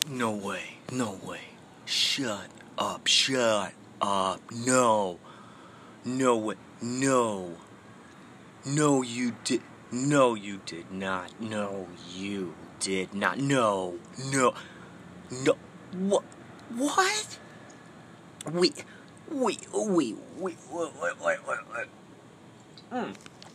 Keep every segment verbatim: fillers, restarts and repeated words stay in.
No way. No way. Shut up. Shut up. No. No way. No. No, you did. No, you did not. No, you did not. No. No. No. What? What? Wait. Wait. Wait. Wait. Wait. Wait. Wait. Wait. Wait. Hmm.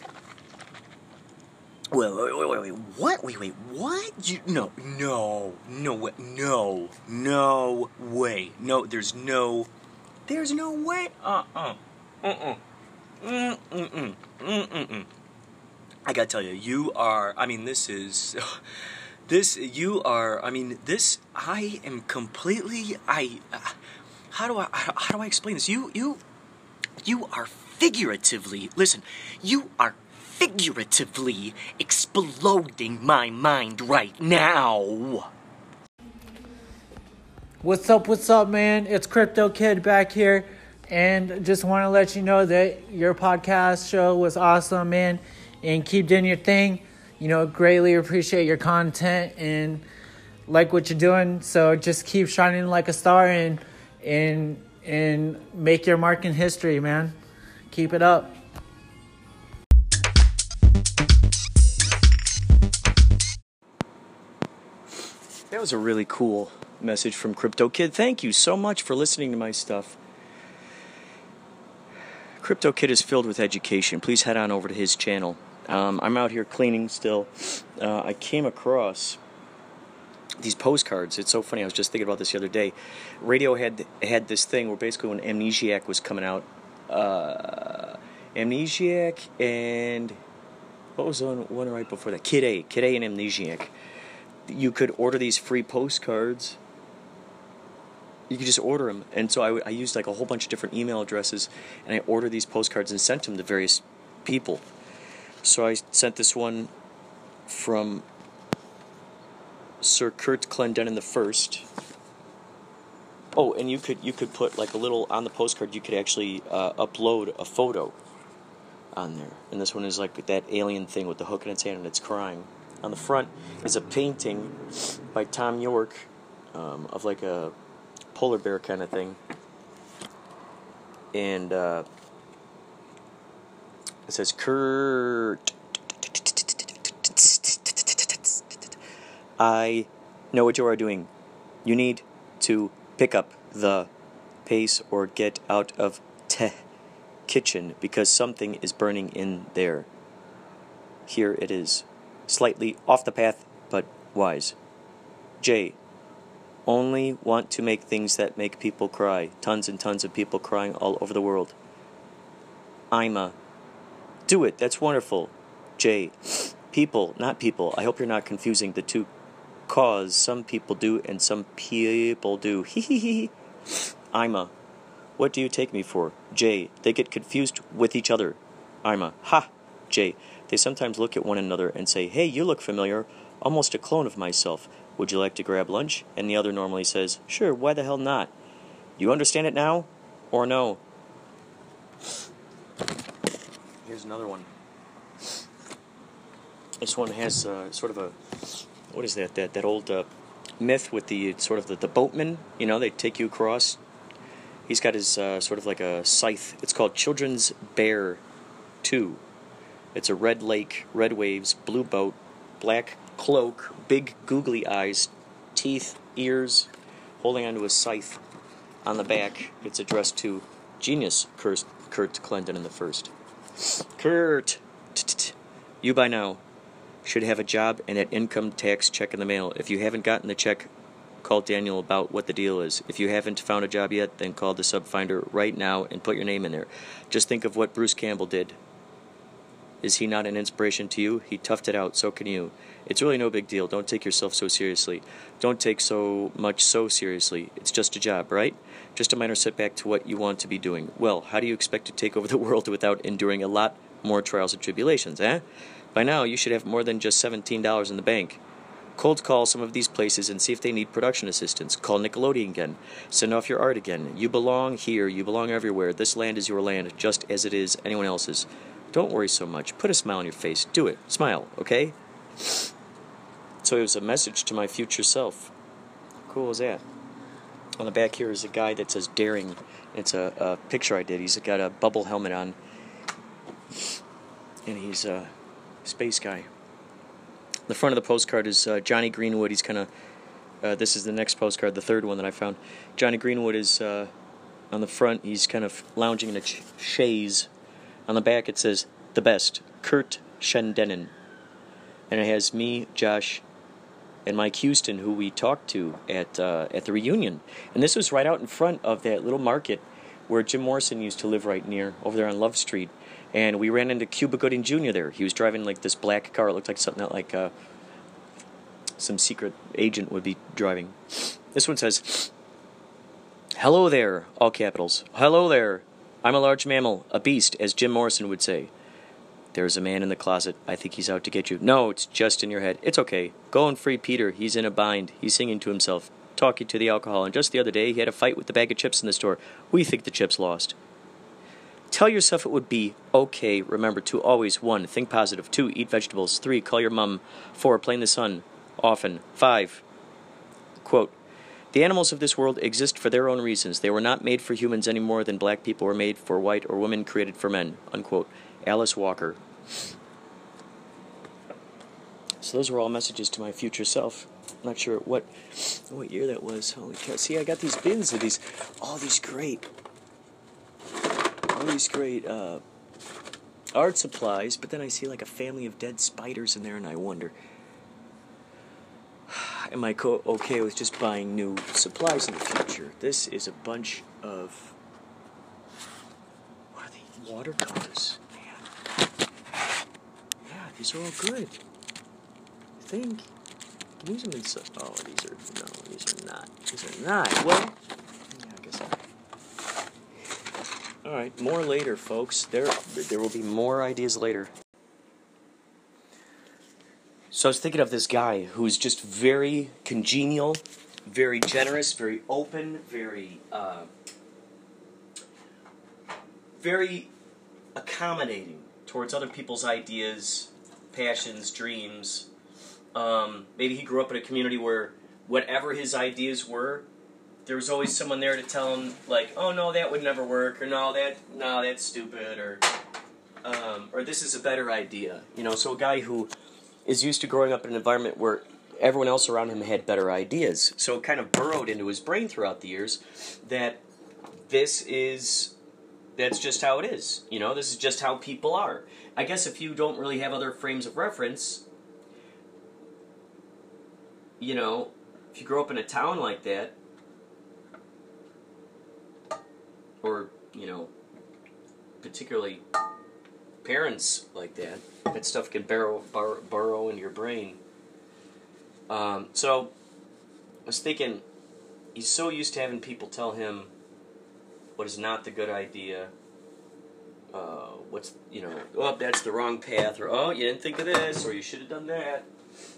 Wait, wait, wait, wait, wait, what? Wait, wait, what? You, no, no, no way, no, no way, no, there's no, there's no way, uh-uh, uh-uh, mm-mm, mm-mm, I gotta tell you, you are, I mean, this is, this, you are, I mean, this, I am completely, I, uh, how do I, how do I explain this? You, you, you are figuratively, listen, you are figuratively exploding my mind right now. What's up, what's up, man? It's Crypto Kid back here, and just want to let you know that your podcast show was awesome, man, and keep doing your thing. You know, greatly appreciate your content and like what you're doing, so just keep shining like a star and and and make your mark in history, man. Keep it up. That was a really cool message from Crypto Kid. Thank you so much for listening to my stuff. Crypto Kid is filled with education. Please head on over to his channel. Um, I'm out here cleaning still. Uh, I came across these postcards. It's so funny. I was just thinking about this the other day. Radio had had this thing where basically when Amnesiac was coming out, uh, Amnesiac and what was the one, one right before that? Kid A. Kid A and Amnesiac. You could order these free postcards. You could just order them. And so I, I used like a whole bunch of different email addresses, and I ordered these postcards and sent them to various people. So I sent this one from Sir Kurt Clendenin the First. Oh, and you could you could put like a little on the postcard. You could actually uh, upload a photo on there. And this one is like that alien thing with the hook in its hand and it's crying. On the front is a painting by Tom York um, of like a polar bear kind of thing. And uh, it says, Kurt, I know what you are doing. You need to pick up the pace or get out of the kitchen because something is burning in there. Here it is. Slightly off the path, but wise. J. Only want to make things that make people cry. Tons and tons of people crying all over the world. Ima. Do it. That's wonderful. J. People, not people. I hope you're not confusing the two. Cause some people do and some people do. Hee hee hee. Ima. What do you take me for? J. They get confused with each other. Ima. Ha. J. They sometimes look at one another and say, hey, you look familiar, almost a clone of myself. Would you like to grab lunch? And the other normally says, sure, why the hell not? You understand it now? Or no? Here's another one. This one has uh, sort of a, what is that, that, that old uh, myth with the sort of the, the boatman, you know, they take you across. He's got his uh, sort of like a scythe. It's called Children's Bear two. It's a red lake, red waves, blue boat, black cloak, big googly eyes, teeth, ears, holding onto a scythe on the back. It's addressed to genius Kurt, Kurt Clendenin the First. Kurt, you by now should have a job and an income tax check in the mail. If you haven't gotten the check, call Daniel about what the deal is. If you haven't found a job yet, then call the Subfinder right now and put your name in there. Just think of what Bruce Campbell did. Is he not an inspiration to you? He toughed it out, so can you. It's really no big deal. Don't take yourself so seriously. Don't take so much so seriously. It's just a job, right? Just a minor setback to what you want to be doing. Well, how do you expect to take over the world without enduring a lot more trials and tribulations, eh? By now, you should have more than just seventeen dollars in the bank. Cold call some of these places and see if they need production assistance. Call Nickelodeon again. Send off your art again. You belong here. You belong everywhere. This land is your land, just as it is anyone else's. Don't worry so much. Put a smile on your face. Do it. Smile, okay? So it was a message to my future self. cool is that? On the back here is a guy that says daring. It's a, a picture I did. He's got a bubble helmet on. And he's a space guy. The front of the postcard is uh, Johnny Greenwood. He's kind of... Uh, this is the next postcard, the third one that I found. Johnny Greenwood is uh, on the front. He's kind of lounging in a ch- chaise. On the back it says, the best, Kurt Schendenen. And it has me, Josh, and Mike Houston, who we talked to at uh, at the reunion. And this was right out in front of that little market where Jim Morrison used to live right near, over there on Love Street. And we ran into Cuba Gooding Junior there. He was driving like this black car. It looked like something that like uh, some secret agent would be driving. This one says, hello there, all capitals. Hello there. I'm a large mammal, a beast, as Jim Morrison would say. There's a man in the closet. I think he's out to get you. No, it's just in your head. It's okay. Go and free Peter. He's in a bind. He's singing to himself, talking to the alcohol. And just the other day, he had a fight with the bag of chips in the store. We think the chips lost. Tell yourself it would be okay. Remember to always, one, think positive. Two, eat vegetables. Three, call your mom. Four, play in the sun. Often. Five, quote, the animals of this world exist for their own reasons. They were not made for humans any more than black people were made for white or women created for men. Unquote. Alice Walker. So those were all messages to my future self. I'm not sure what what year that was. Holy cow. See, I got these bins of these, all these great, all these great uh, art supplies, but then I see like a family of dead spiders in there, and I wonder, am I co- okay with just buying new supplies in the future? This is a bunch of, what are they, watercolors, man. Yeah, these are all good. I think. Can use them in some, oh, these are, no, these are not. These are not. Well, yeah, I guess I. Alright, more later, folks. There, there will be more ideas later. So I was thinking of this guy who's just very congenial, very generous, very open, very, uh, very accommodating towards other people's ideas, passions, dreams. Um, maybe he grew up in a community where whatever his ideas were, there was always someone there to tell him, like, oh, no, that would never work, or no, that, no, that's stupid, or, um, or this is a better idea. You know, so a guy who is used to growing up in an environment where everyone else around him had better ideas. So it kind of burrowed into his brain throughout the years that this is, that's just how it is. You know, this is just how people are. I guess if you don't really have other frames of reference, you know, if you grow up in a town like that, or, you know, particularly parents like that, that stuff can burrow, burrow, burrow into your brain. Um, so, I was thinking, he's so used to having people tell him what is not the good idea, uh, what's, you know, oh, that's the wrong path, or, oh, you didn't think of this, or you should have done that.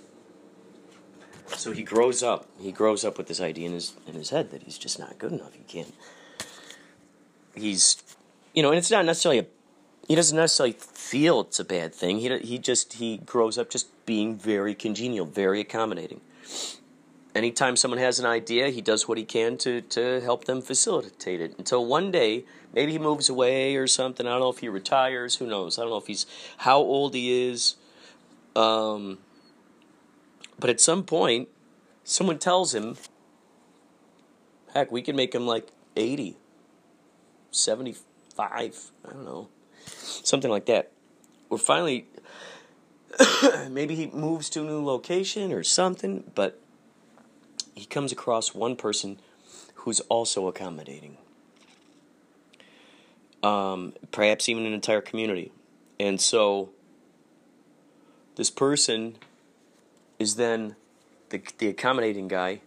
So he grows up, he grows up with this idea in his, in his head that he's just not good enough, he can't, he's, you know, and it's not necessarily a, he doesn't necessarily feel it's a bad thing. He he just, he grows up just being very congenial, very accommodating. Anytime someone has an idea, he does what he can to, to help them facilitate it. Until one day, maybe he moves away or something. I don't know if he retires. Who knows? I don't know if he's, how old he is. Um, but at some point, someone tells him, heck, we can make him like eighty, seventy-five, I don't know. Something like that. Or finally, maybe he moves to a new location or something, but he comes across one person who's also accommodating. Um, perhaps even an entire community. And so, this person is then the, the accommodating guy.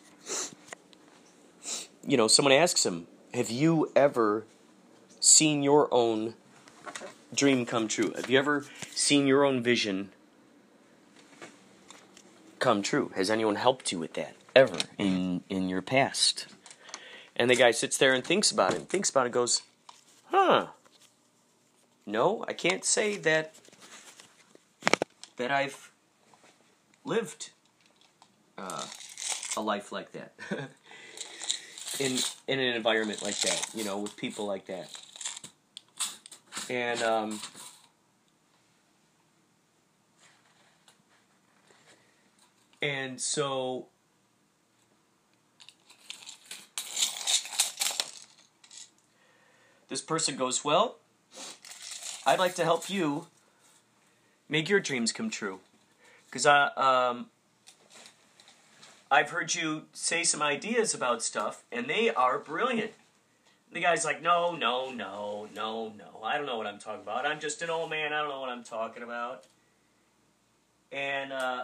You know, someone asks him, have you ever seen your own dream come true? Have you ever seen your own vision come true? Has anyone helped you with that ever in in your past? And the guy sits there and thinks about it, and thinks about it and goes, huh, no, I can't say that that I've lived uh, a life like that. in in an environment like that, you know, with people like that. And um and so this person goes, well, I'd like to help you make your dreams come true. Because I, um, I've heard you say some ideas about stuff, and they are brilliant. The guy's like, no, no, no, no, no. I don't know what I'm talking about. I'm just an old man. I don't know what I'm talking about. And uh,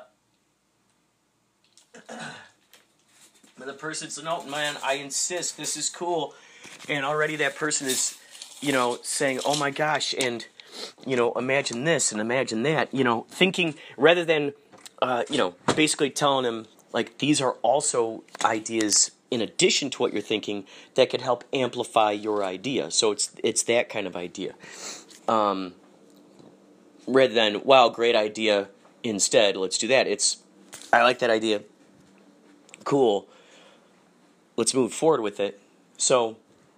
the person's, no, man, I insist. This is cool. And already that person is, you know, saying, oh my gosh, and, you know, imagine this and imagine that, you know, thinking rather than, uh, you know, basically telling him, like, these are also ideas in addition to what you're thinking that could help amplify your idea. So it's it's that kind of idea. Um, rather than, wow, great idea, instead, let's do that. It's, I like that idea. Cool. Let's move forward with it. So,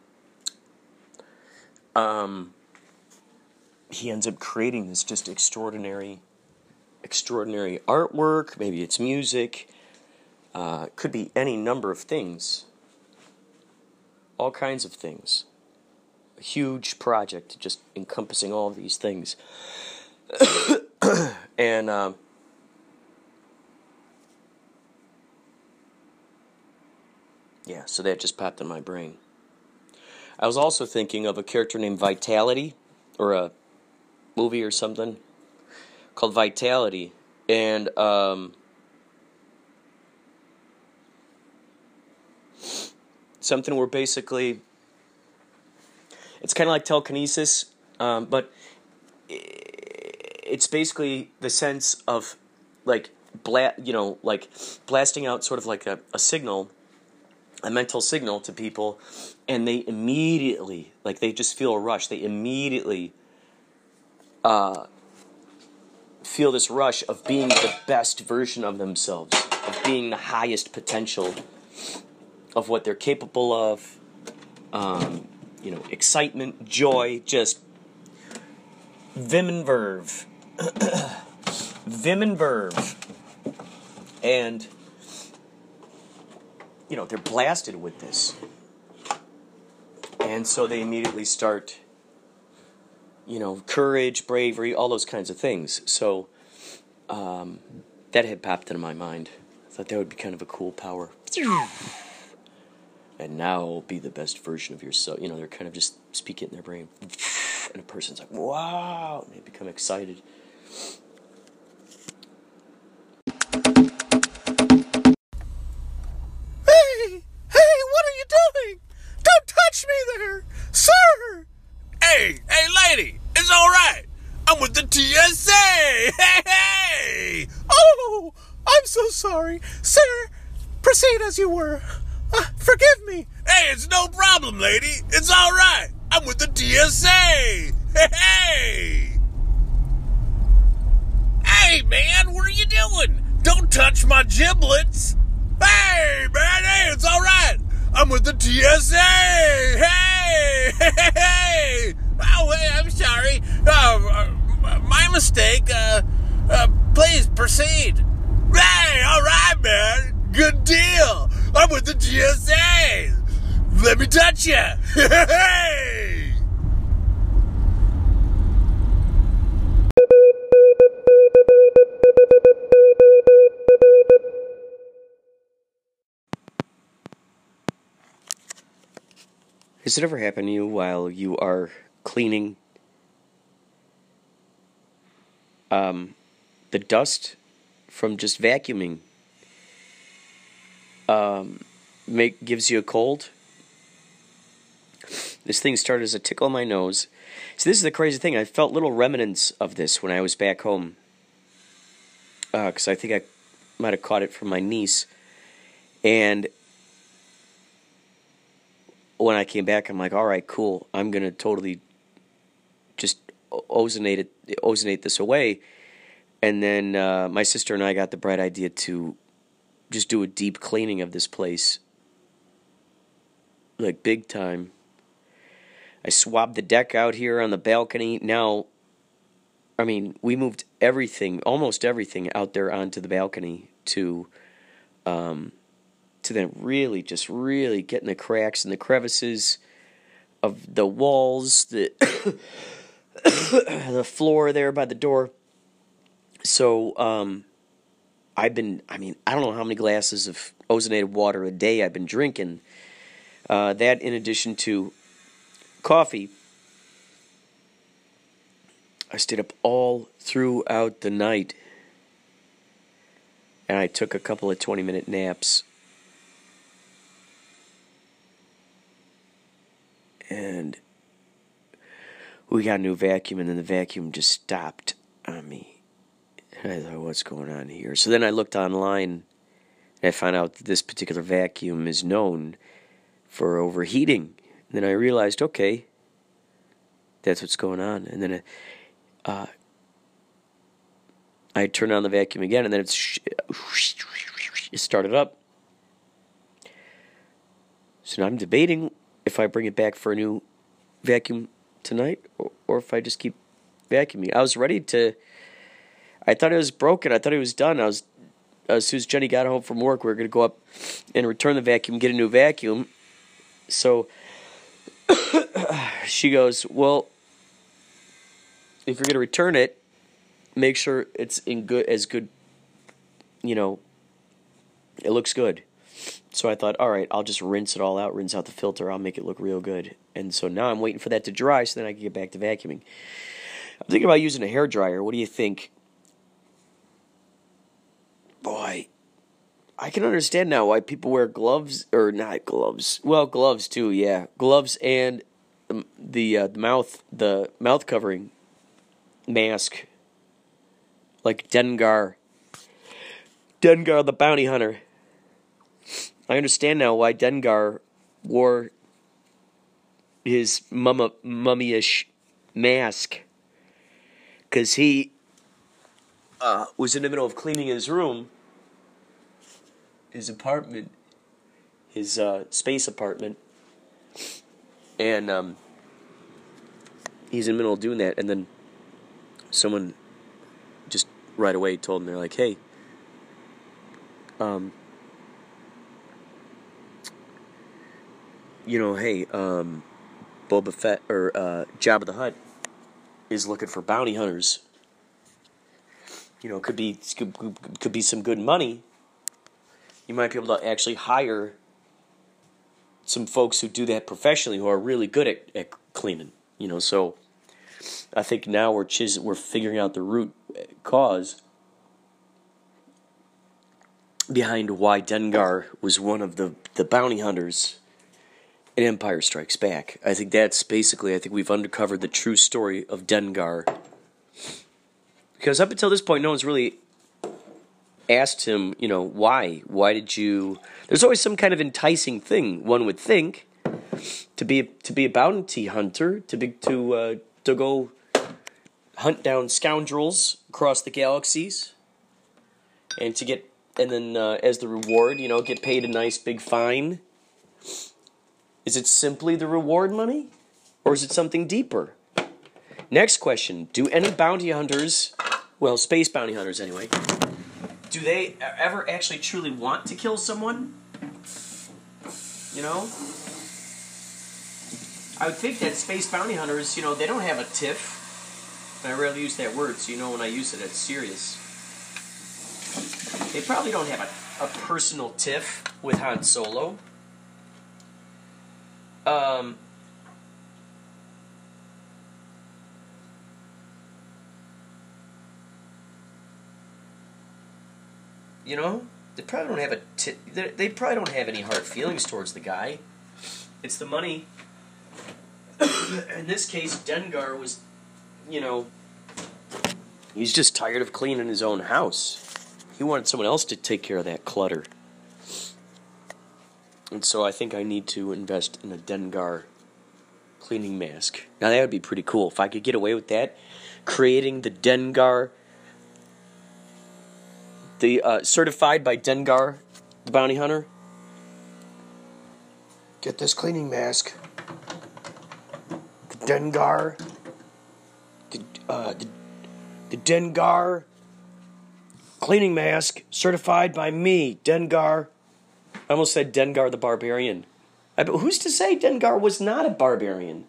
um, he ends up creating this just extraordinary, extraordinary artwork. Maybe it's music. Uh, could be any number of things. All kinds of things. A huge project just encompassing all of these things. and um, yeah, so that just popped in my brain. I was also thinking of a character named Vitality, or a movie or something called Vitality, and um, something where basically it's kind of like telekinesis, um, but it's basically the sense of like bla- you know, like blasting out sort of like a, a signal, a mental signal to people, and they immediately, like, they just feel a rush. They immediately uh, feel this rush of being the best version of themselves, of being the highest potential of what they're capable of. Um, you know, excitement, joy, just vim and verve. Vim and verve. And, you know, they're blasted with this. And so they immediately start, you know, courage, bravery, all those kinds of things. So um, that had popped into my mind. I thought that would be kind of a cool power. And now be the best version of yourself. You know, they're kind of just speak it in their brain. And a person's like, wow. And they become excited. Hey! Hey, what are you doing? Don't touch me there! Sir! Hey, hey, lady! It's alright! I'm with the T S A! Hey, hey! Oh! I'm so sorry. Sir, proceed as you were. Uh, forgive me. Hey, it's no problem, lady. It's alright. I'm with the T S A! Hey, hey! Hey, man, what are you doing? Don't touch my giblets! Hey, man, hey, it's alright! I'm with the T S A! Hey! Hey, hey! Oh, hey, I'm sorry. Uh, uh, my mistake. Uh, uh, please, proceed. Hey, alright, man. Good deal. I'm with the T S A! Let me touch you! Hey! Has it ever happened to you while you are cleaning um, the dust from just vacuuming um, make gives you a cold? This thing started as a tickle in my nose. So this is the crazy thing. I felt little remnants of this when I was back home. Because uh, I think I might have caught it from my niece. And when I came back, I'm like, all right, cool. I'm going to totally just ozonate it, ozonate this away. And then uh, my sister and I got the bright idea to just do a deep cleaning of this place. Like, big time. I swabbed the deck out here on the balcony. Now, I mean, we moved everything, almost everything, out there onto the balcony to, um, to then really, just really get in the cracks and the crevices of the walls, the the floor there by the door. So, um, I've been, I mean, I don't know how many glasses of ozonated water a day I've been drinking. Uh, that in addition to coffee. I stayed up all throughout the night. And I took a couple of twenty-minute naps. And we got a new vacuum, and then the vacuum just stopped on me. And I thought, what's going on here? So then I looked online, and I found out that this particular vacuum is known for overheating. And then I realized, okay, that's what's going on. And then uh, I turned on the vacuum again, and then it's, it started up. So now I'm debating if I bring it back for a new vacuum tonight, or, or if I just keep vacuuming. I was ready to, I thought it was broken. I thought it was done. I was, as soon as Jenny got home from work, we were going to go up and return the vacuum, get a new vacuum. So she goes, well, if you're going to return it, make sure it's in good, as good, you know, it looks good. So I thought, all right, I'll just rinse it all out, rinse out the filter. I'll make it look real good. And so now I'm waiting for that to dry so then I can get back to vacuuming. I'm thinking about using a hairdryer. What do you think? Boy, I can understand now why people wear gloves, or not gloves. Well, gloves too, yeah. Gloves and the the, uh, the mouth, the mouth covering mask. Like Dengar. Dengar the bounty hunter. I understand now why Dengar wore his mumma, mummy-ish mask. Because he uh, was in the middle of cleaning his room, his apartment, his uh, space apartment. And um, he's in the middle of doing that, and then someone just right away told him, they're like, hey, um... you know, hey, um, Boba Fett, or uh, Jabba the Hutt is looking for bounty hunters. You know, could be could, could be some good money. You might be able to actually hire some folks who do that professionally, who are really good at, at cleaning. You know, so I think now we're chis- we're figuring out the root cause behind why Dengar was one of the, the bounty hunters in Empire Strikes Back. I think that's basically, I think we've uncovered the true story of Dengar. Because up until this point, no one's really asked him, you know, why? Why did you... There's always some kind of enticing thing, one would think, to be to be a bounty hunter, to be to uh, to go hunt down scoundrels across the galaxies, and to get, and then uh, as the reward, you know, get paid a nice big fine. Is it simply the reward money? Or is it something deeper? Next question. Do any bounty hunters, well, space bounty hunters anyway, do they ever actually truly want to kill someone? You know? I would think that space bounty hunters, you know, they don't have a tiff. I rarely use that word, so you know when I use it, it's serious. They probably don't have a, a personal tiff with Han Solo. Um, you know, they probably don't have a t- they, they probably don't have any hard feelings towards the guy. It's the money. In this case, Dengar was, you know, he's just tired of cleaning his own house. He wanted someone else to take care of that clutter. And so I think I need to invest in a Dengar cleaning mask. Now that would be pretty cool. If I could get away with that, creating the Dengar, the uh, certified by Dengar the bounty hunter. Get this cleaning mask. The Dengar. The, uh, the, the Dengar cleaning mask certified by me, Dengar. I almost said Dengar the Barbarian. I, but who's to say Dengar was not a barbarian?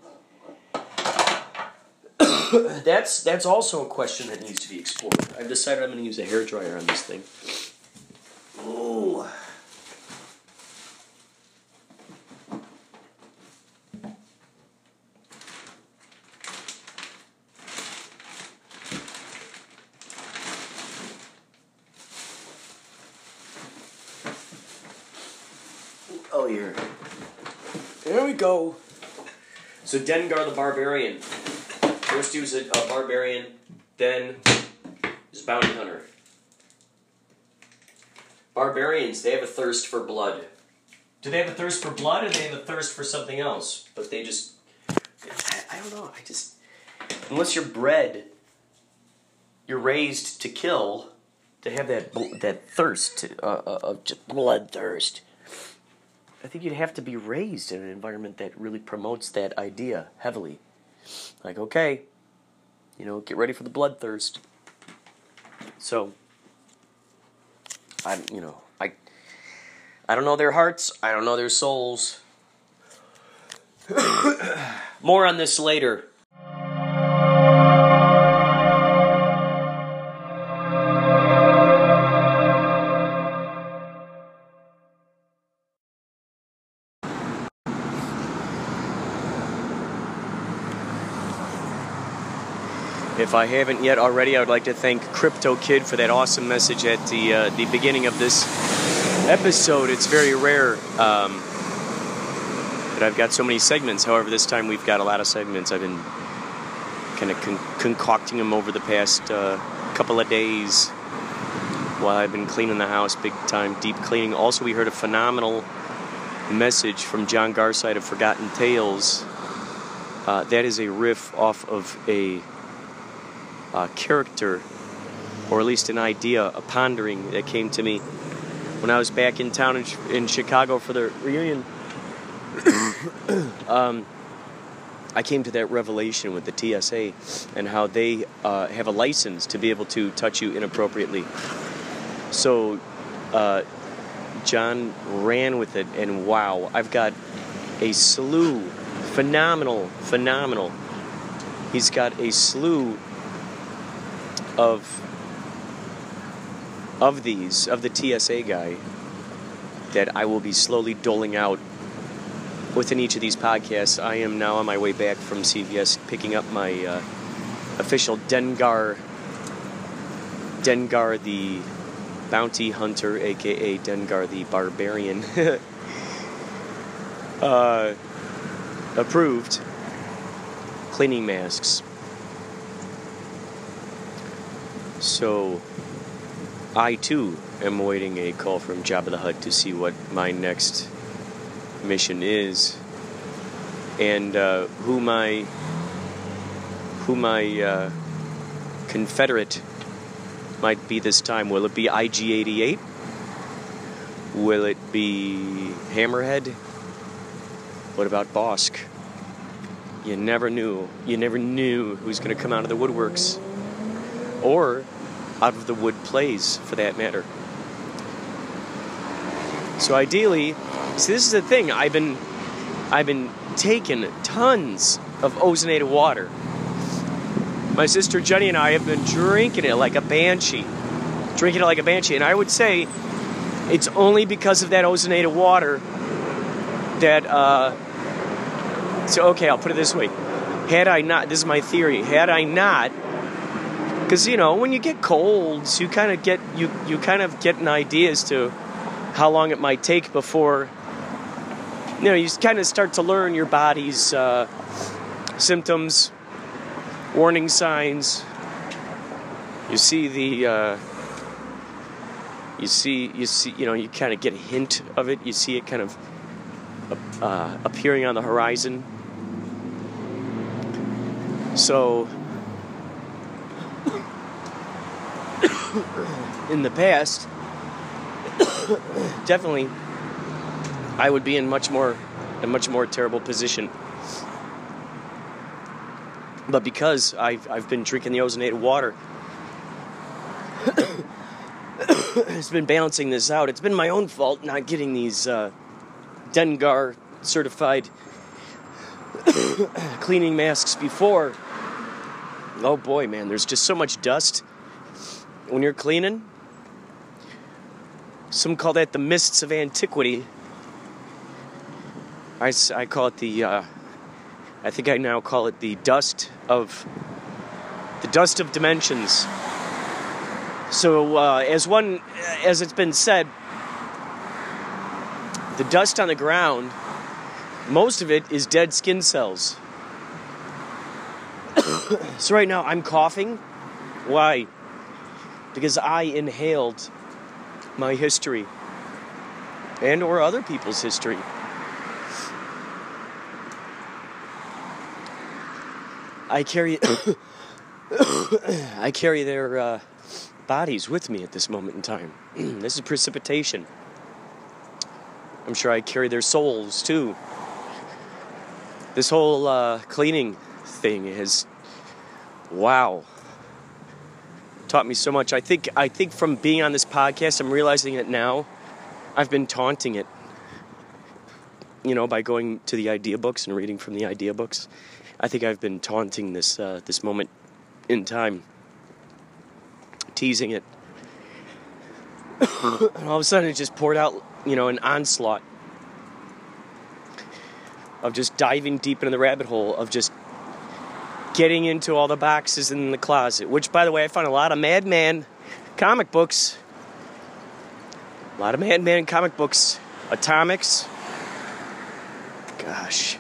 that's that's also a question that needs to be explored. I've decided I'm going to use a hairdryer on this thing. Ooh. Oh, here. There we go. So Dengar the Barbarian. First he was a, a barbarian, then he was a bounty hunter. Barbarians, they have a thirst for blood. Do they have a thirst for blood, or do they have a thirst for something else? But they just... I, I don't know, I just... Unless you're bred, you're raised to kill, to have that that thirst, to, uh, uh, of just bloodthirst. I think you'd have to be raised in an environment that really promotes that idea heavily. Like, okay, you know, get ready for the bloodthirst. So, I, you know, I, I don't know their hearts. I don't know their souls. More on this later. If I haven't yet already, I would like to thank Crypto Kid for that awesome message at the uh, the beginning of this episode. It's very rare um, that I've got so many segments. However, this time we've got a lot of segments. I've been kind of con- concocting them over the past uh, couple of days while I've been cleaning the house, big time, deep cleaning. Also, we heard a phenomenal message from John Garside of Forgotten Tales. Uh, that is a riff off of a Uh, character, or at least an idea, a pondering that came to me when I was back in town in, in Chicago for the reunion. um, I came to that revelation with the T S A and how they uh, have a license to be able to touch you inappropriately. So uh, John ran with it, and wow, I've got a slew, phenomenal, phenomenal. He's got a slew of of these, of the T S A guy, that I will be slowly doling out within each of these podcasts. I am now on my way back from C V S, picking up my uh, official Dengar, Dengar the Bounty Hunter, aka Dengar the Barbarian, uh, approved cleaning masks. So, I too am waiting a call from Jabba the Hutt to see what my next mission is, and uh, who my who my uh, Confederate might be this time. Will it be I G eighty-eight? Will it be Hammerhead? What about Bosk? You never knew. You never knew who's going to come out of the woodworks. Or out of the wood plays, for that matter. So ideally, see, this is the thing. I've been, I've been taking tons of ozonated water. My sister Jenny and I have been drinking it like a banshee, drinking it like a banshee. And I would say, it's only because of that ozonated water that. Uh, so okay, I'll put it this way: had I not, this is my theory. Had I not. Because, you know, when you get colds, you kind of get you, you kind of get an idea as to how long it might take before, you know, you kind of start to learn your body's uh, symptoms, warning signs. You see the, uh, you see, you see, you know, you kind of get a hint of it. You see it kind of uh, appearing on the horizon. So, in the past, definitely, I would be in much more, a much more terrible position. But because I've I've been drinking the ozonated water, it's been balancing this out. It's been my own fault not getting these uh, Dengar certified cleaning masks before. Oh boy, man, there's just so much dust when you're cleaning. Some call that the mists of antiquity. I, I call it the, uh, I think I now call it the dust of, the dust of dimensions. So, uh, as one, as it's been said, the dust on the ground, most of it is dead skin cells. So right now I'm coughing. Why? Because I inhaled my history and or other people's history. I carry I carry their uh, bodies with me at this moment in time. This is precipitation. I'm sure I carry their souls too. This whole uh, cleaning thing has, wow, taught me so much. I think I think from being on this podcast, I'm realizing it now. I've been taunting it, you know, by going to the idea books and reading from the idea books. I think I've been taunting this uh, this moment in time, teasing it. And all of a sudden, it just poured out, you know, an onslaught of just diving deep into the rabbit hole of just getting into all the boxes in the closet. Which, by the way, I found a lot of Madman comic books. A lot of Madman comic books. Atomics. Gosh.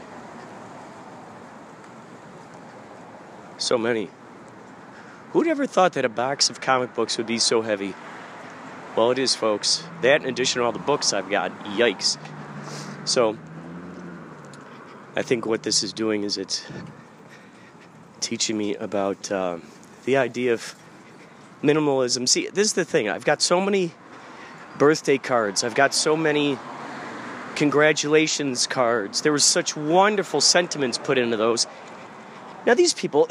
So many. Who'd ever thought that a box of comic books would be so heavy? Well, it is, folks. That in addition to all the books I've got. Yikes. So, I think what this is doing is it's teaching me about uh, the idea of minimalism. See, this is the thing. I've got so many birthday cards. I've got so many congratulations cards. There was such wonderful sentiments put into those. Now, these people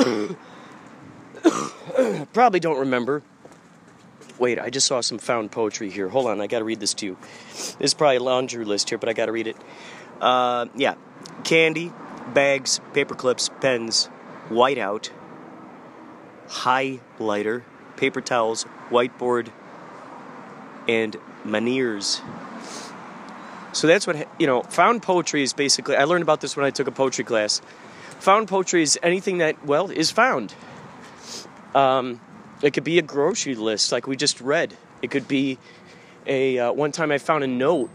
probably don't remember. Wait, I just saw some found poetry here. Hold on, I got to read this to you. This is probably a laundry list here, but I got to read it. Uh, yeah. Candy, bags, paper clips, pens, whiteout, highlighter, paper towels, whiteboard, and maniers. So that's what, you know, found poetry is basically, I learned about this when I took a poetry class. Found poetry is anything that, well, is found. Um, it could be a grocery list like we just read. It could be a, uh, one time I found a note.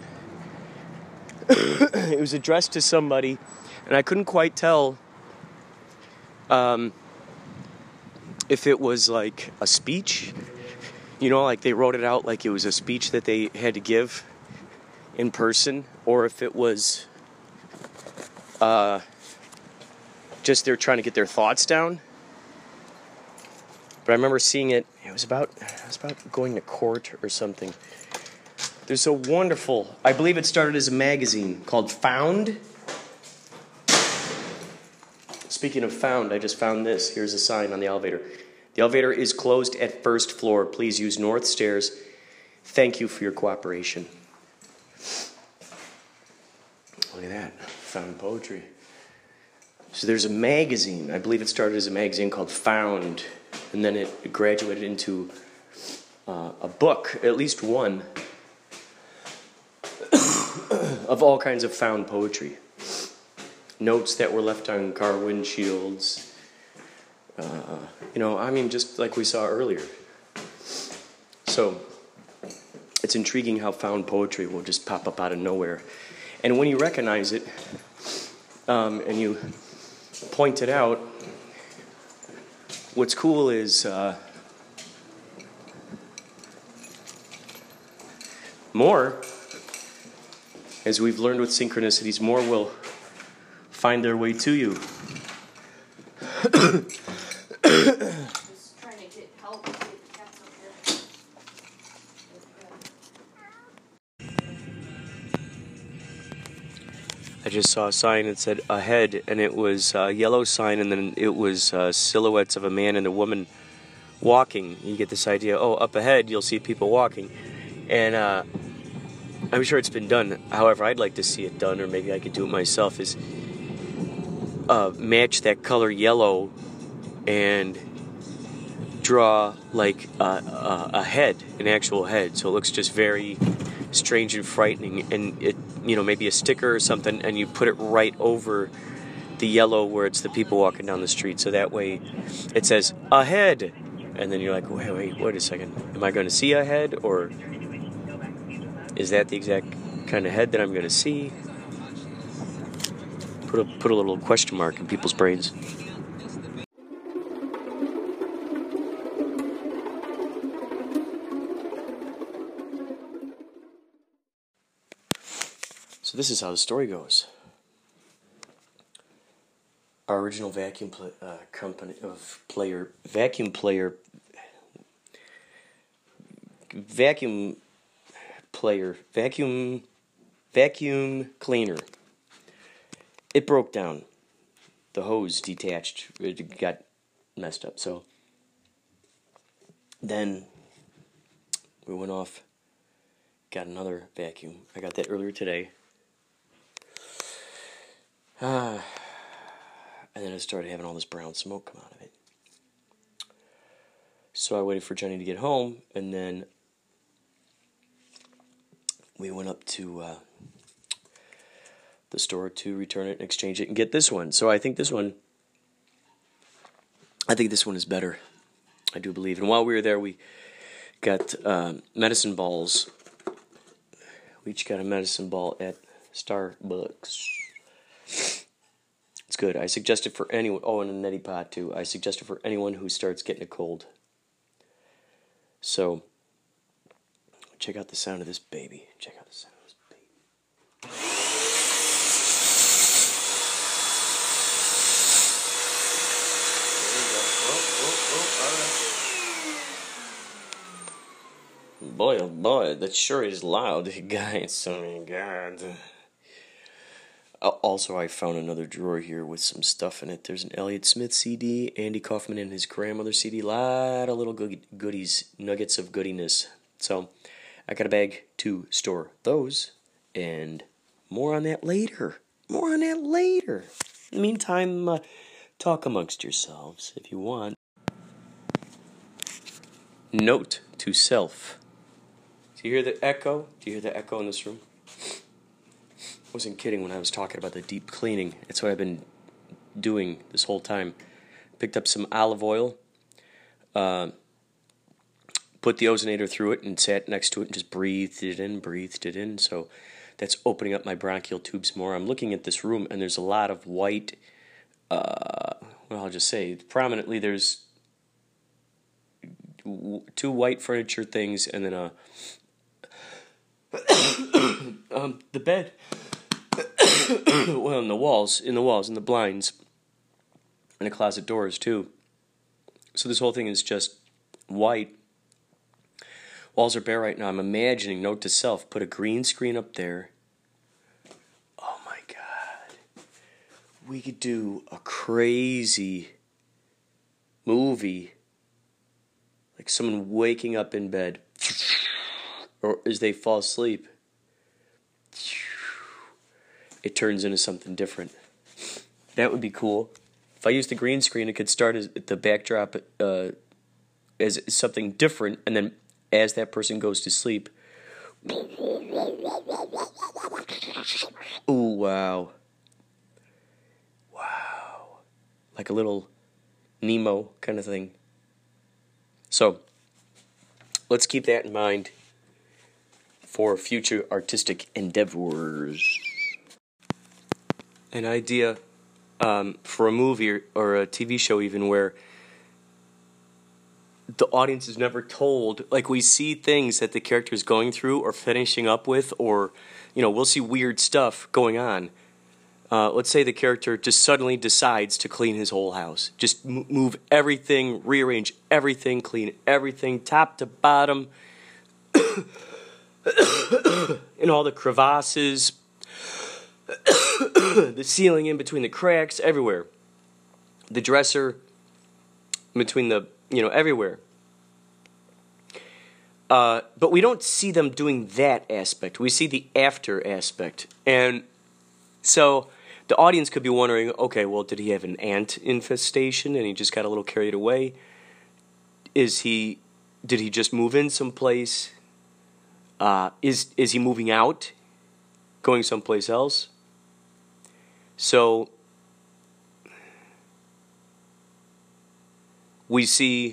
It was addressed to somebody, and I couldn't quite tell um, if it was like a speech, you know, like they wrote it out like it was a speech that they had to give in person, or if it was uh, just they're trying to get their thoughts down. But I remember seeing it. It was about it was about going to court or something. There's a wonderful, I believe it started as a magazine called Found. Speaking of found, I just found this. Here's a sign on the elevator. The elevator is closed at first floor. Please use north stairs. Thank you for your cooperation. Look at that. Found poetry. So there's a magazine. I believe it started as a magazine called Found. And then it graduated into uh, a book, at least one, of all kinds of found poetry. Notes that were left on car windshields. Uh, you know, I mean, just like we saw earlier. So, it's intriguing how found poetry will just pop up out of nowhere. And when you recognize it, um, and you point it out, what's cool is uh, more, as we've learned with synchronicities, more will find their way to you. I just saw a sign that said ahead, and it was a yellow sign, and then it was uh, silhouettes of a man and a woman walking. You get this idea, oh, up ahead you'll see people walking. And uh, I'm sure it's been done. However, I'd like to see it done, or maybe I could do it myself, is uh, match that color yellow and draw like a, a, a head, an actual head, so it looks just very strange and frightening, and it, you know, maybe a sticker or something, and you put it right over the yellow where it's the people walking down the street, so that way it says ahead, and then you're like, wait, wait, wait a second, am I going to see a head, or is that the exact kind of head that I'm going to see? Put a, put a little question mark in people's brains. So this is how the story goes. Our original vacuum pl- uh, company of player vacuum player vacuum player vacuum vacuum cleaner. It broke down. The hose detached. It got messed up. So then we went off, got another vacuum. I got that earlier today. Uh, and then I started having all this brown smoke come out of it. So I waited for Jenny to get home, and then we went up to uh, the store to return it and exchange it and get this one. So I think this one, I think this one is better. I do believe. And while we were there, we got uh, medicine balls. We each got a medicine ball at Starbucks. It's good. I suggest it for anyone. Oh, and a neti pot too. I suggest it for anyone who starts getting a cold. So, check out the sound of this baby. Check out the sound of this baby. There you go. Oh, oh, oh, all right. Boy, oh boy, that sure is loud, guys. Oh my God. Also, I found another drawer here with some stuff in it. There's an Elliott Smith C D, Andy Kaufman and his grandmother C D, a lot of little goodies, nuggets of goodiness. So, I got a bag to store those, and more on that later. More on that later. In the meantime, uh, talk amongst yourselves if you want. Note to self. Do you hear the echo? Do you hear the echo in this room? I wasn't kidding when I was talking about the deep cleaning. It's what I've been doing this whole time. Picked up some olive oil, uh, put the ozonator through it, and sat next to it and just breathed it in, breathed it in. So that's opening up my bronchial tubes more. I'm looking at this room, and there's a lot of white, uh, well, I'll just say, prominently there's two white furniture things, and then a, um, the bed. Well, in the walls, in the walls, in the blinds, and the closet doors too. So this whole thing is just white. Walls are bare right now. I'm imagining, note to self, put a green screen up there. Oh my God. We could do a crazy movie. Like someone waking up in bed. Or as they fall asleep. It turns into something different. That would be cool. If I used the green screen, it could start as the backdrop uh, as something different, and then as that person goes to sleep, ooh, wow. Wow. Like a little Nemo kind of thing. So, let's keep that in mind for future artistic endeavors. An idea um, for a movie or, or a T V show even where the audience is never told, like we see things that the character is going through or finishing up with, or, you know, we'll see weird stuff going on. Uh, let's say the character just suddenly decides to clean his whole house. Just m- move everything, rearrange everything, clean everything, top to bottom, in all the crevasses, the ceiling in between the cracks, everywhere. The dresser, between the, you know, everywhere. Uh, but we don't see them doing that aspect. We see the after aspect. And so the audience could be wondering, okay, well, did he have an ant infestation and he just got a little carried away? Is he, did he just move in someplace? Uh, is, is he moving out? Going someplace else? So we see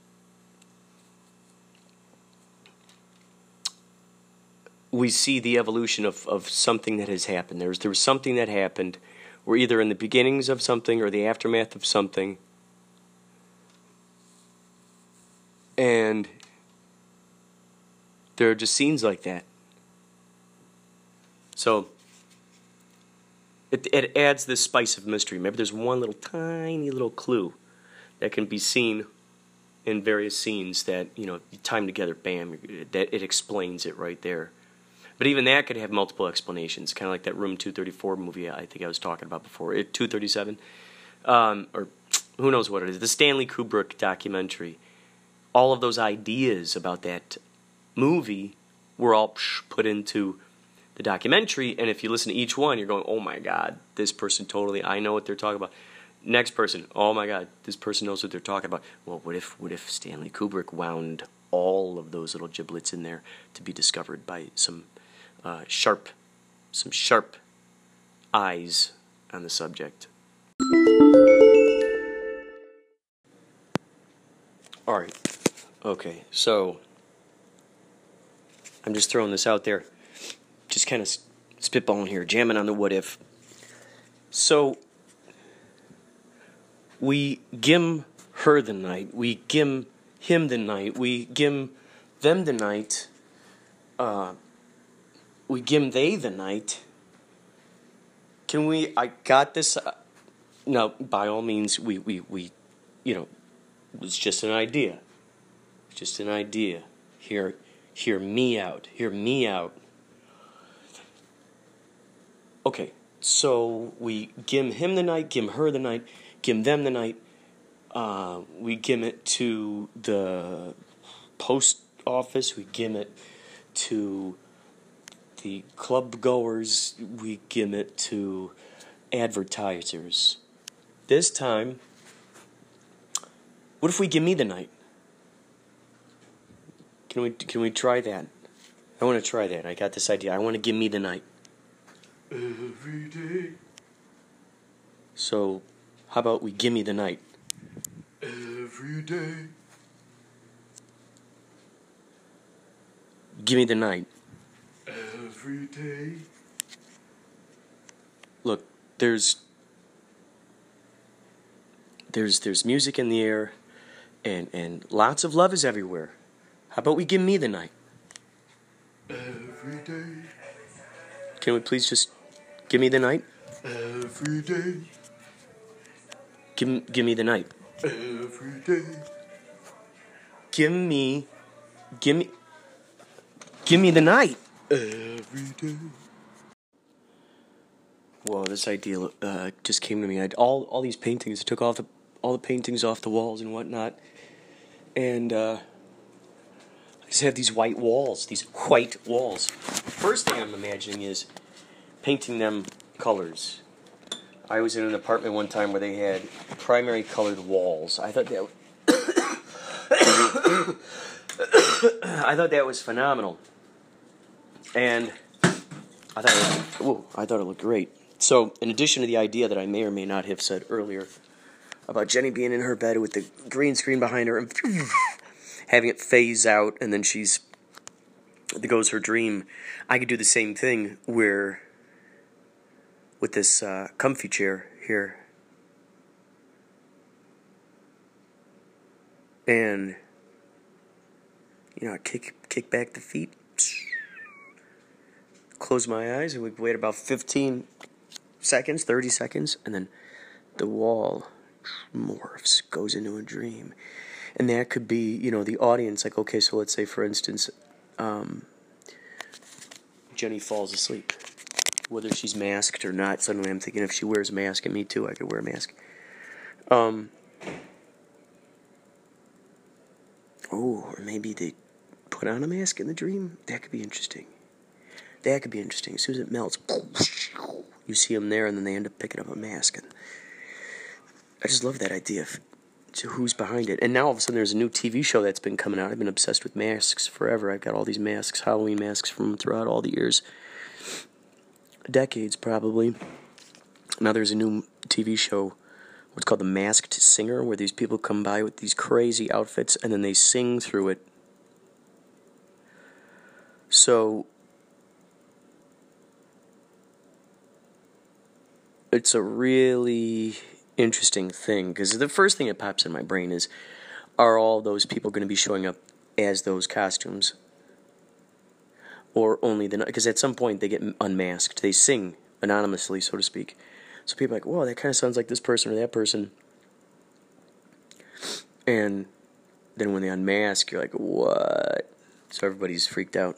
we see the evolution of, of something that has happened. There's there was something that happened. We're either in the beginnings of something or the aftermath of something. And there are just scenes like that. So it it adds this spice of mystery. Maybe there's one little tiny little clue that can be seen in various scenes that, you know, you time together, bam, that it explains it right there. But even that could have multiple explanations, kind of like that Room two thirty-four movie I think I was talking about before, it, two thirty-seven, um, or who knows what it is, the Stanley Kubrick documentary. All of those ideas about that movie were all psh, put into the documentary, and if you listen to each one, you're going, oh my God, this person totally, I know what they're talking about. Next person, oh my God, this person knows what they're talking about. Well, what if, what if Stanley Kubrick wound all of those little giblets in there to be discovered by some uh, sharp, some sharp eyes on the subject? All right, okay, so I'm just throwing this out there, just kind of spitballing here, jamming on the what if. So we gim her the night, we gim him the night, we gim them the night, uh, we gim they the night. Can we, I got this, uh, no, by all means, we, we, we, you know, it's just an idea, it's just an idea. Hear, hear me out, hear me out. Okay, so we gim him the night, gim her the night, gim them the night. Uh, we gim it to the post office. We gim it to the club goers. We gim it to advertisers. This time, what if we gimme the night? Can we can we try that? I want to try that. I got this idea. I want to give me the night. Every day. So, how about we gimme the night? Every day. Gimme the night. Every day. Look, there's there's there's music in the air, and and lots of love is everywhere. How about we give me the night? Every day. Can we please just give me the night? Every day. Give, give me the night. Every day. Give me, give me, give me the night. Every day. Whoa, this idea uh, just came to me. I'd, all all these paintings, I took off the, all the paintings off the walls and whatnot, and uh, I just have these white walls, these white walls. First thing I'm imagining is painting them colors. I was in an apartment one time where they had primary colored walls. I thought that I thought that was phenomenal, and I thought it was, ooh, I thought it looked great. So, in addition to the idea that I may or may not have said earlier about Jenny being in her bed with the green screen behind her and having it phase out, and then she's there goes her dream, I could do the same thing where with this uh, comfy chair here, and you know, kick kick back the feet, close my eyes, and we wait about fifteen seconds, thirty seconds, and then the wall morphs, goes into a dream. And that could be, you know, the audience, like, okay, so let's say, for instance, um, Jenny falls asleep. whether she's masked or not. Suddenly I'm thinking if she wears a mask, and me too, I could wear a mask. Um, oh, or maybe they put on a mask in the dream? That could be interesting. That could be interesting. As soon as it melts, you see them there, and then they end up picking up a mask. And I just love that idea of to who's behind it. And now all of a sudden there's a new T V show that's been coming out. I've been obsessed with masks forever. I've got all these masks, Halloween masks from throughout all the years. Decades, probably. Now there's a new T V show, what's called The Masked Singer, where these people come by with these crazy outfits and then they sing through it. So it's a really interesting thing, because the first thing that pops in my brain is, are all those people going to be showing up as those costumes? Or only the... Because at some point they get unmasked. They sing anonymously, so to speak. So people are like, whoa, that kind of sounds like this person or that person. And then when they unmask, you're like, what? So everybody's freaked out.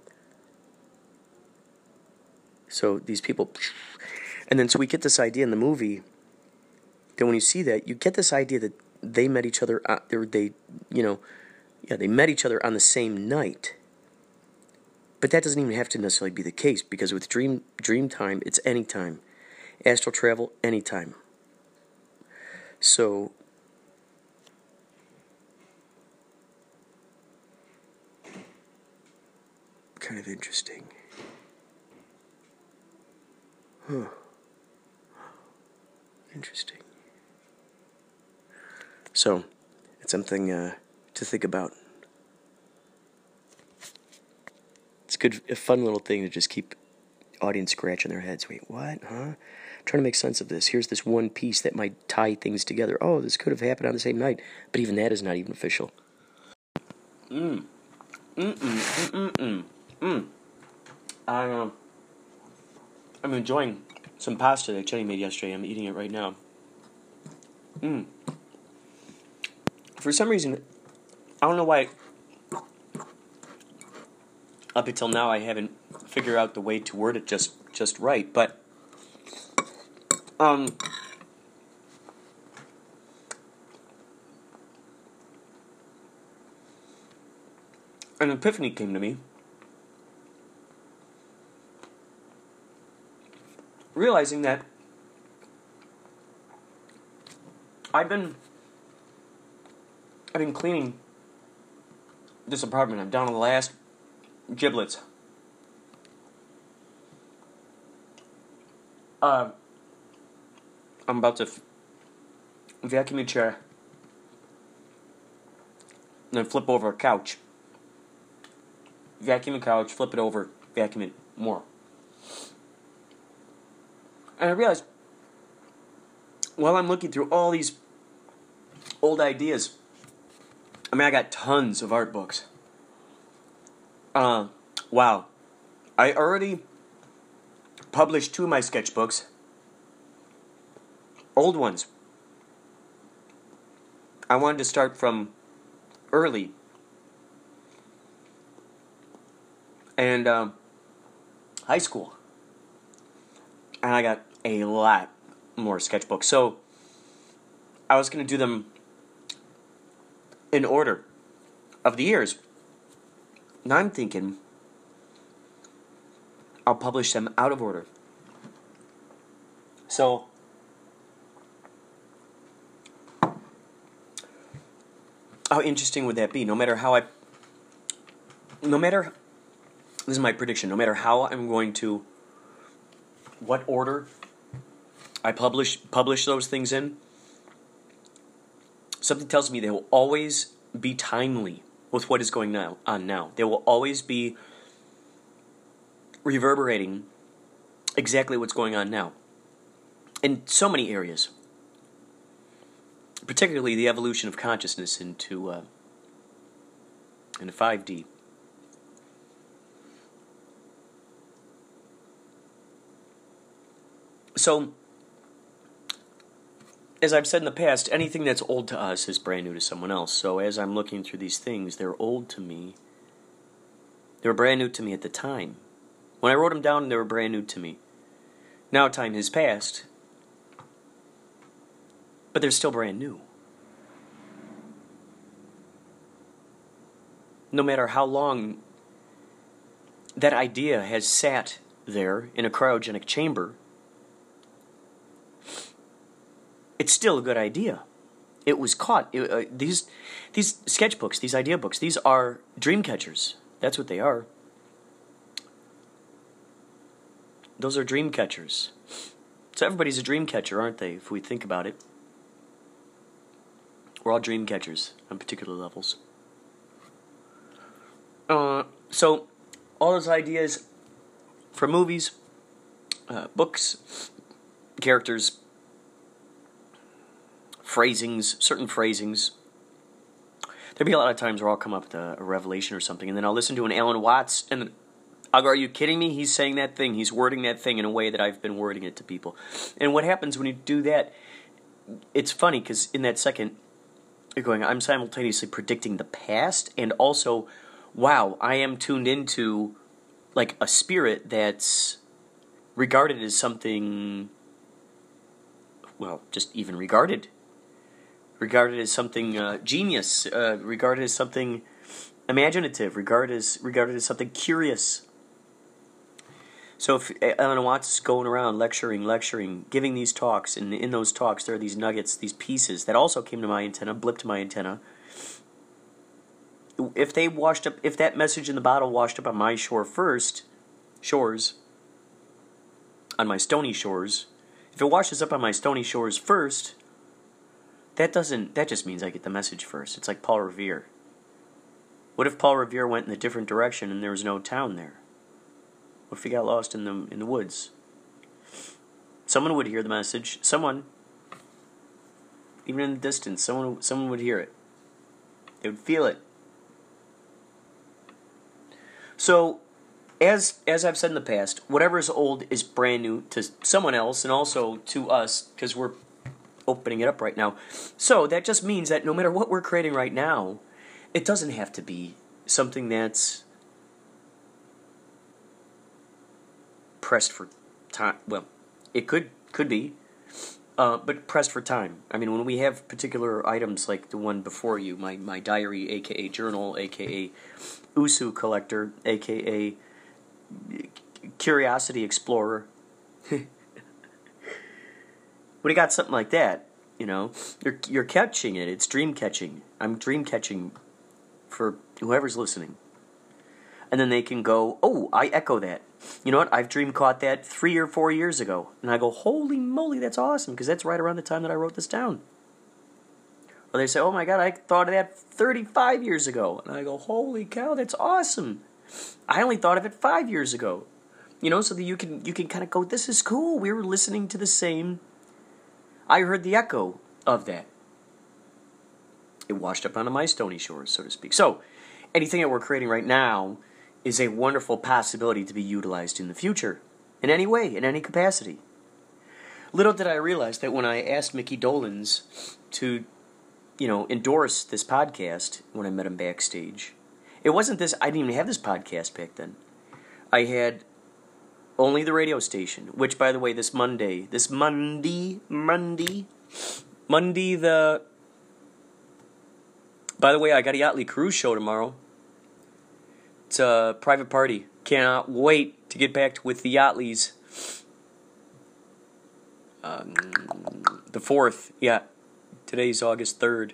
So these people... And then so we get this idea in the movie... Then when you see that, you get this idea that they met each other, uh, or they, you know, yeah, they met each other on the same night. But that doesn't even have to necessarily be the case, because with dream dream time, it's any time. Astral travel, anytime. So, kind of interesting. Huh. Interesting. So, it's something uh, to think about. It's a good, a fun little thing to just keep audience scratching their heads. Wait, what? Huh? I'm trying to make sense of this. Here's this one piece that might tie things together. Oh, this could have happened on the same night. But even that is not even official. Mmm. Mm-mm. Mm-mm. Mm. I, uh, I'm enjoying some pasta that Jenny made yesterday. I'm eating it right now. Mmm. For some reason, I don't know why, up until now I haven't figured out the way to word it just, just right, but, um, an epiphany came to me, realizing that I've been... I've been cleaning this apartment. I'm down to the last giblets. Uh, I'm about to f- vacuum a chair, and then flip over a couch. Vacuum a couch, flip it over, vacuum it more. And I realized, while I'm looking through all these old ideas, I mean, I got tons of art books. Uh, wow. I already published two of my sketchbooks. Old ones. I wanted to start from early. And, um, high school. And I got a lot more sketchbooks. So, I was going to do them in order of the years. Now I'm thinking I'll publish them out of order. So how interesting would that be? No matter how I no matter this is my prediction, no matter how I'm going to what order I publish publish those things in, something tells me they will always be timely with what is going now, on now. They will always be reverberating exactly what's going on now. In so many areas. Particularly the evolution of consciousness into, uh, into five D. So, as I've said in the past, anything that's old to us is brand new to someone else. So as I'm looking through these things, they're old to me. They were brand new to me at the time. When I wrote them down, they were brand new to me. Now time has passed, but they're still brand new. No matter how long that idea has sat there in a cryogenic chamber, it's still a good idea. It was caught. It, uh, these these sketchbooks, these idea books, these are dream catchers. That's what they are. Those are dream catchers. So everybody's a dream catcher, aren't they, if we think about it? We're all dream catchers on particular levels. Uh, so, all those ideas for movies, uh, books, characters, phrasings, certain phrasings. There'd be a lot of times where I'll come up with a, a revelation or something, and then I'll listen to an Alan Watts, and I'll go, are you kidding me? He's saying that thing. He's wording that thing in a way that I've been wording it to people. And what happens when you do that, it's funny, because in that second, you're going, I'm simultaneously predicting the past, and also, wow, I am tuned into, like, a spirit that's regarded as something, well, just even regarded. Regarded as something uh, genius, uh, regarded as something imaginative, regarded as, regarded as something curious. So if Alan Watts is going around lecturing, lecturing, giving these talks, and in those talks there are these nuggets, these pieces that also came to my antenna, blipped to my antenna. If they washed up, if that message in the bottle washed up on my shore first, shores, on my stony shores, if it washes up on my stony shores first, that doesn't, that just means I get the message first. It's like Paul Revere. What if Paul Revere went in a different direction and there was no town there? What if he got lost in the in the woods? Someone would hear the message. Someone, even in the distance, someone someone would hear it. They would feel it. So, as as I've said in the past, whatever is old is brand new to someone else and also to us, because we're opening it up right now. So that just means that no matter what we're creating right now, it doesn't have to be something that's pressed for time. Well, it could could be, uh, but pressed for time. I mean, when we have particular items like the one before you, my, my diary, aka journal, aka Usu collector, aka curiosity explorer. When you got something like that, you know, you're you're catching it. It's dream catching. I'm dream catching for whoever's listening. And then they can go, oh, I echo that. You know what? I've dream caught that three or four years ago. And I go, holy moly, that's awesome, because that's right around the time that I wrote this down. Or they say, oh my God, I thought of that thirty-five years ago. And I go, holy cow, that's awesome. I only thought of it five years ago. You know, so that you can you can kind of go, this is cool. We were listening to the same. I heard the echo of that. It washed up onto my stony shores, so to speak. So, anything that we're creating right now is a wonderful possibility to be utilized in the future, in any way, in any capacity. Little did I realize that when I asked Mickey Dolenz to, you know, endorse this podcast when I met him backstage, it wasn't this, I didn't even have this podcast back then. I had only the radio station, which, by the way, this Monday, this Monday, Monday, Monday the, by the way, I got a Yachtly Cruise show tomorrow. It's a private party. Cannot wait to get back with the Yachtleys. Um, the fourth, yeah. Today's August third.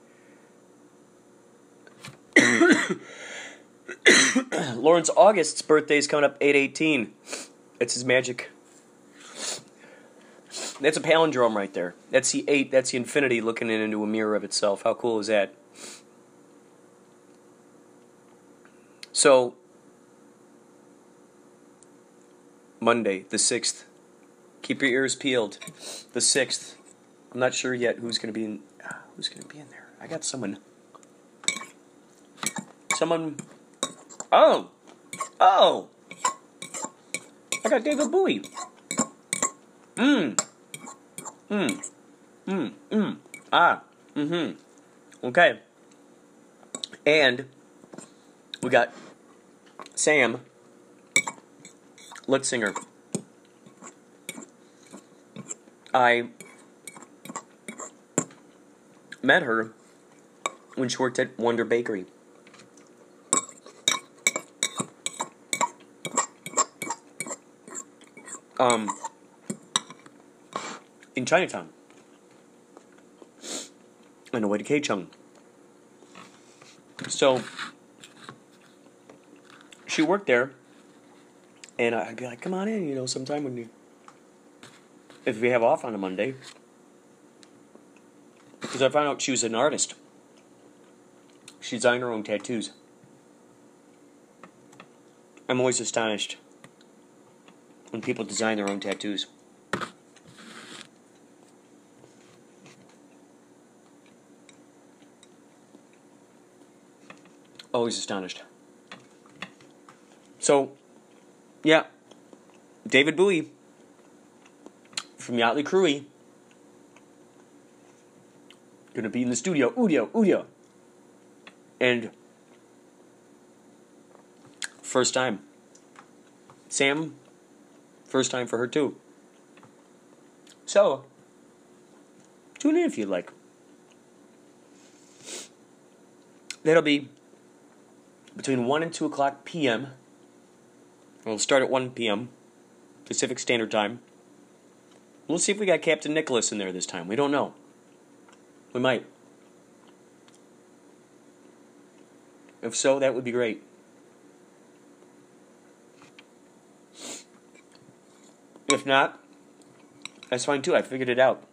Lawrence August's birthday is coming up eight eighteen. That's his magic. That's a palindrome right there. That's the eight, that's the infinity looking into a mirror of itself. How cool is that? So, Monday, the sixth. Keep your ears peeled. The sixth. I'm not sure yet who's going to be in... Uh, who's going to be in there? I got someone... Someone... Oh! Oh! I got David Bowie. Mmm. Mmm. Mmm. Mmm. Ah. Mm-hmm. Okay. And we got Sam, lead singer. I met her when she worked at Wonder Bakery. Um, in Chinatown. On the way to Keichung. So, she worked there, and I'd be like, come on in, you know, sometime when you, if we have off on a Monday. Because I found out she was an artist. She designed her own tattoos. I'm always astonished when people design their own tattoos. Always astonished. So, yeah, David Bowie from Yachtly Crewy gonna be in the studio, Udio, Udio, and first time. Sam, first time for her too. So, tune in if you'd like. That'll be between one and two o'clock p.m. We'll start at one p.m. Pacific Standard Time. We'll see if we got Captain Nicholas in there this time. We don't know. We might. If so, that would be great. If not, that's fine too. I figured it out.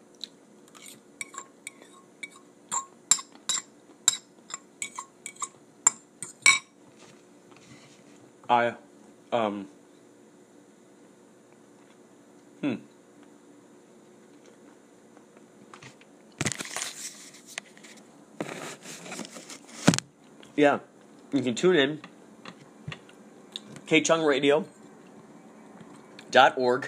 I, um, hmm. Yeah, you can tune in, Keichung Radio dot org.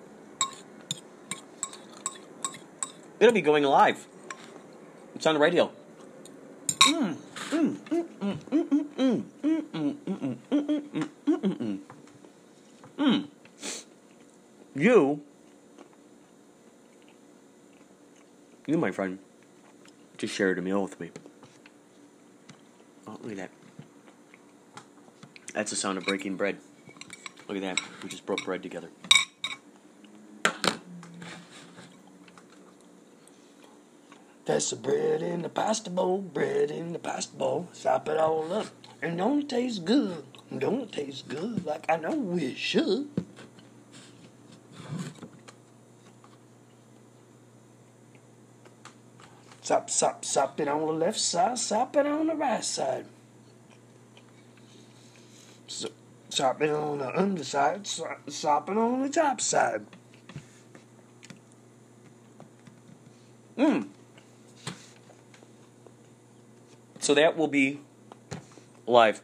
It'll be going live. It's on the radio. Mm, mm, mm, mm, mm, mm, mm, mm, mm, mm, mm, mm, mm, mm, mm. Mm. You, you, my friend, just shared a meal with me. Oh, look at that. That's the sound of breaking bread. Look at that. We just broke bread together. That's the bread in the pasta bowl, bread in the pasta bowl. Chop it all up. And don't it taste good? Don't it taste good like I know it should? Sop, sop, sop it on the left side, sop it on the right side. So, sop it on the underside, sop, sop it on the top side. Mmm. So that will be live.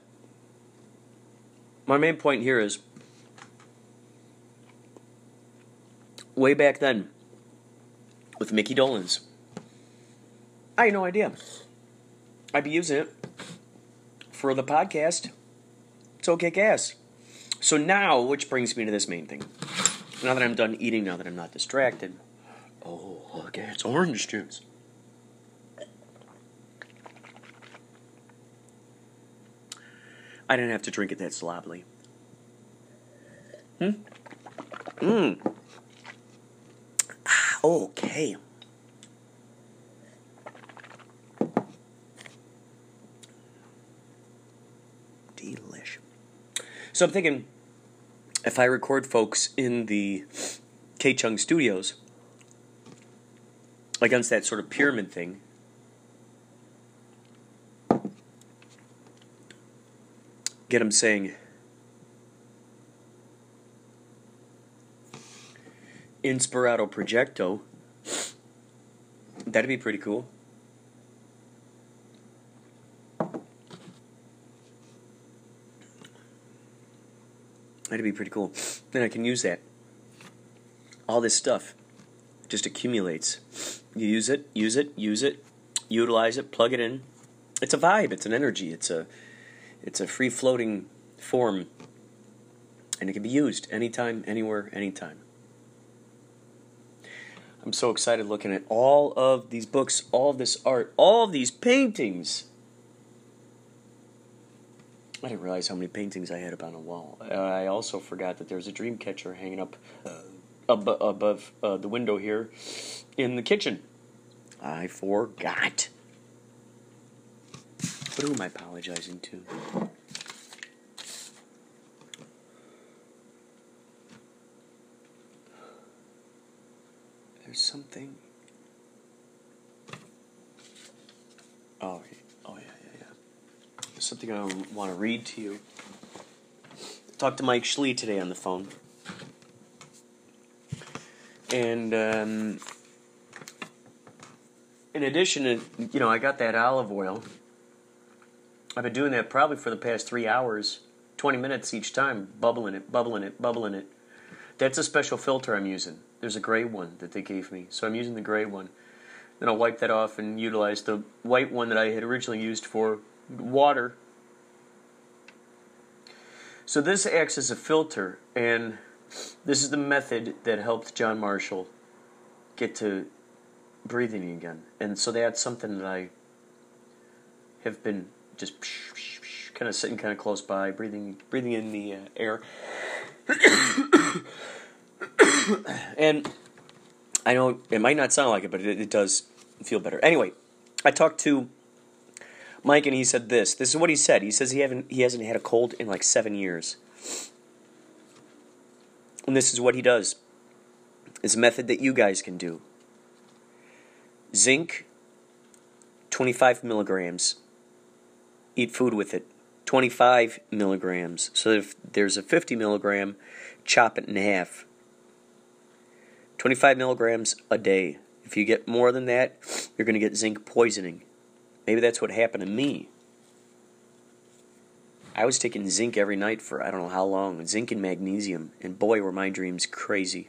My main point here is, way back then, with Mickey Dolenz, I had no idea. I'd be using it for the podcast. It's okay, gas. So now, which brings me to this main thing. Now that I'm done eating, now that I'm not distracted. Oh, look, it's orange juice. I didn't have to drink it that sloppily. Hmm? Mmm. Ah, okay. Delish. So I'm thinking, if I record folks in the Keichung studios, against that sort of pyramid thing, get them saying, Inspirato Projecto, that'd be pretty cool. That'd be pretty cool. Then I can use that. All this stuff just accumulates. You use it, use it, use it, utilize it, plug it in. It's a vibe, it's an energy, it's a it's a free-floating form, and it can be used anytime, anywhere, anytime. I'm so excited looking at all of these books, all of this art, all of these paintings. I didn't realize how many paintings I had up on a wall. Uh, I also forgot that there's a dream catcher hanging up uh, ab- above uh, the window here in the kitchen. I forgot. But who am I apologizing to? There's something. Oh, oh yeah, yeah, yeah. There's something I want to read to you. Talked to Mike Schlee today on the phone. And, um, in addition to, you know, I got that olive oil. I've been doing that probably for the past three hours, twenty minutes each time, bubbling it, bubbling it, bubbling it. That's a special filter I'm using. There's a gray one that they gave me, so I'm using the gray one. Then I'll wipe that off and utilize the white one that I had originally used for water. So this acts as a filter, and this is the method that helped John Marshall get to breathing again. And so that's something that I have been just kind of sitting kind of close by, breathing breathing in the uh, air. And I know it might not sound like it, but it, it does feel better. Anyway, I talked to Mike, and he said this. This is what he said. He says he haven't he hasn't had a cold in like seven years. And this is what he does. It's a method that you guys can do. Zinc, twenty-five milligrams. Eat food with it. twenty-five milligrams. So if there's a fifty milligram, chop it in half. twenty-five milligrams a day. If you get more than that, you're going to get zinc poisoning. Maybe that's what happened to me. I was taking zinc every night for I don't know how long. Zinc and magnesium. And boy, were my dreams crazy.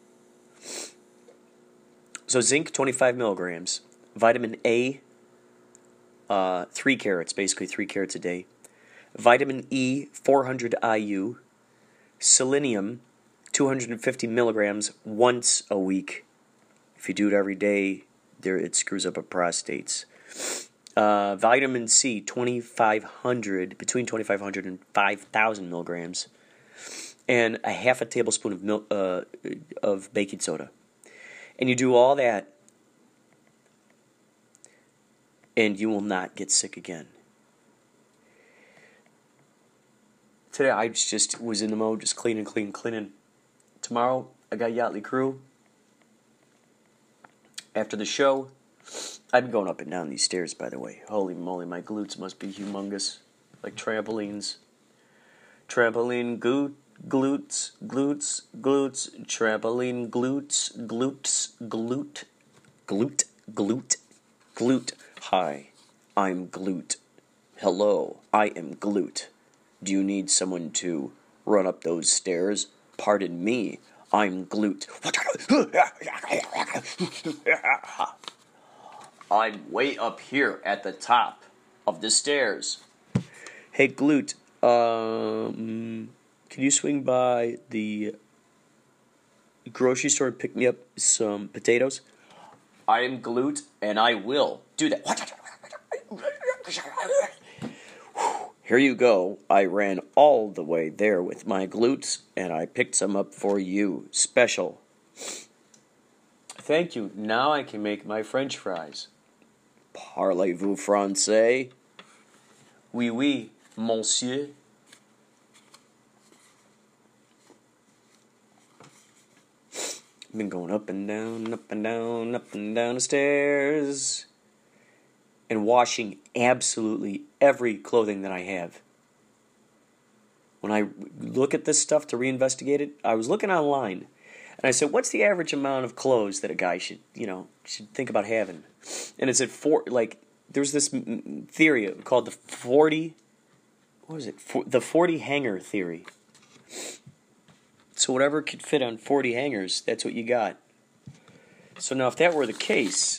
So zinc, twenty-five milligrams. Vitamin A, uh, three carrots, basically three carrots a day. Vitamin E, four hundred I U. Selenium, two hundred fifty milligrams once a week. If you do it every day, there it screws up a prostates. Uh, vitamin C, twenty-five hundred, between twenty-five hundred and five thousand milligrams. And a half a tablespoon of milk, uh, of baking soda. And you do all that, and you will not get sick again. Today I just was in the mode, just cleaning, cleaning, cleaning. Tomorrow I got Yachtly Crew. After the show, I've been going up and down these stairs, by the way. Holy moly, my glutes must be humongous, like trampolines. Trampoline glute, glutes, glutes, glutes, trampoline glutes, glutes, glute, glute, glute, glute. Hi, I'm Glute. Hello, I am Glute. Do you need someone to run up those stairs? Pardon me, I'm Glute. I'm way up here at the top of the stairs. Hey, Glute, um, can you swing by the grocery store and pick me up some potatoes? I am Glute, and I will do that. Here you go. I ran all the way there with my glutes, and I picked some up for you. Special. Thank you. Now I can make my French fries. Parlez-vous français? Oui, oui, monsieur. I've been going up and down, up and down, up and down the stairs, and washing absolutely every clothing that I have. When I look at this stuff to reinvestigate it, I was looking online, and I said, what's the average amount of clothes that a guy should, you know, should think about having? And it's at four, like, there's this theory called the forty, what is it, For, the forty hanger theory. So whatever could fit on forty hangers, that's what you got. So now if that were the case,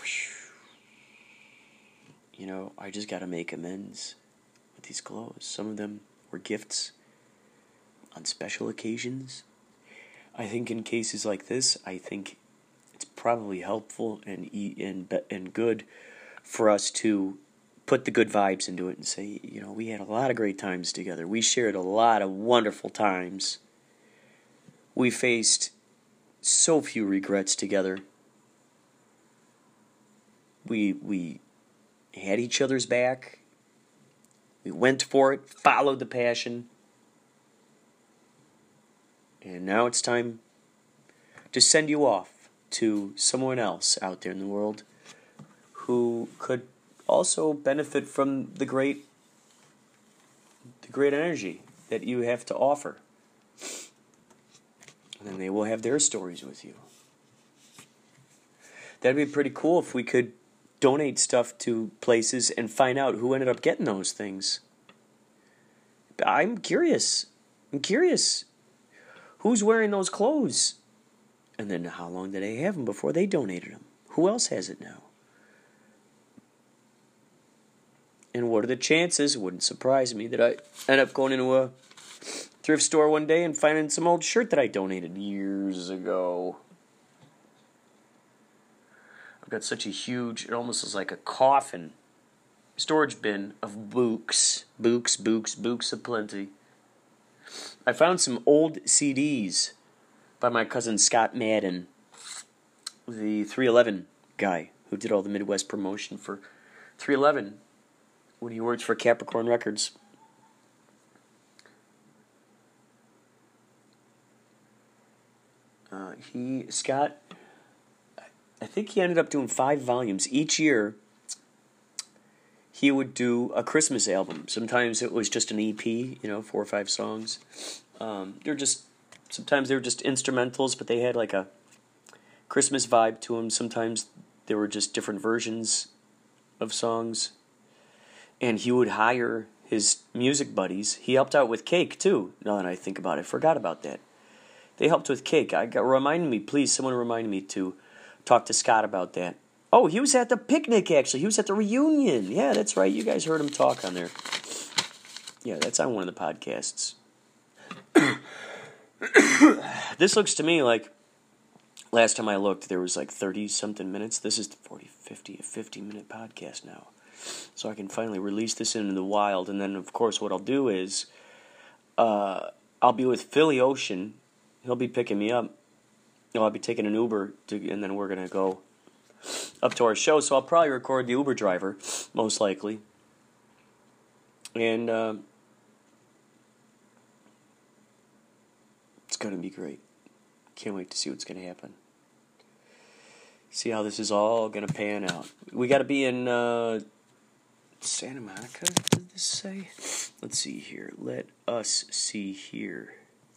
you know, I just got to make amends with these clothes. Some of them were gifts on special occasions. I think in cases like this, I think it's probably helpful and e- and be- and good for us to put the good vibes into it and say, you know, we had a lot of great times together. We shared a lot of wonderful times. We faced so few regrets together. We we had each other's back. We went for it, followed the passion. And now it's time to send you off to someone else out there in the world who could also benefit from the great the great energy that you have to offer. And then they will have their stories with you. That'd be pretty cool if we could donate stuff to places and find out who ended up getting those things. I'm curious. I'm curious. Who's wearing those clothes? And then how long did they have them before they donated them? Who else has it now? And what are the chances, it wouldn't surprise me, that I end up going into a thrift store one day and finding some old shirt that I donated years ago. I've got such a huge, it almost is like a coffin, storage bin of books, books, books, books aplenty. I found some old C Ds by my cousin Scott Madden, the three eleven guy who did all the Midwest promotion for three eleven when he worked for Capricorn Records. Uh, he, Scott, I think he ended up doing five volumes. Each year, he would do a Christmas album. Sometimes it was just an E P, you know, four or five songs. Um, they're just, sometimes they were just instrumentals, but they had like a Christmas vibe to them. Sometimes they were just different versions of songs. And he would hire his music buddies. He helped out with Cake, too, now that I think about it. I forgot about that. They helped with Cake. I got remind me, please, someone remind me to talk to Scott about that. Oh, he was at the picnic, actually. He was at the reunion. Yeah, that's right. You guys heard him talk on there. Yeah, that's on one of the podcasts. This looks to me like, last time I looked, there was like thirty-something minutes. This is forty, fifty, a fifty-minute podcast now. So I can finally release this into the wild. And then, of course, what I'll do is uh, I'll be with Philly Ocean. He'll be picking me up. You know, I'll be taking an Uber, to, and then we're going to go up to our show. So I'll probably record the Uber driver, most likely. And uh, it's going to be great. Can't wait to see what's going to happen. See how this is all going to pan out. We got to be in uh, Santa Monica, did this say? Let's see here. Let us see here.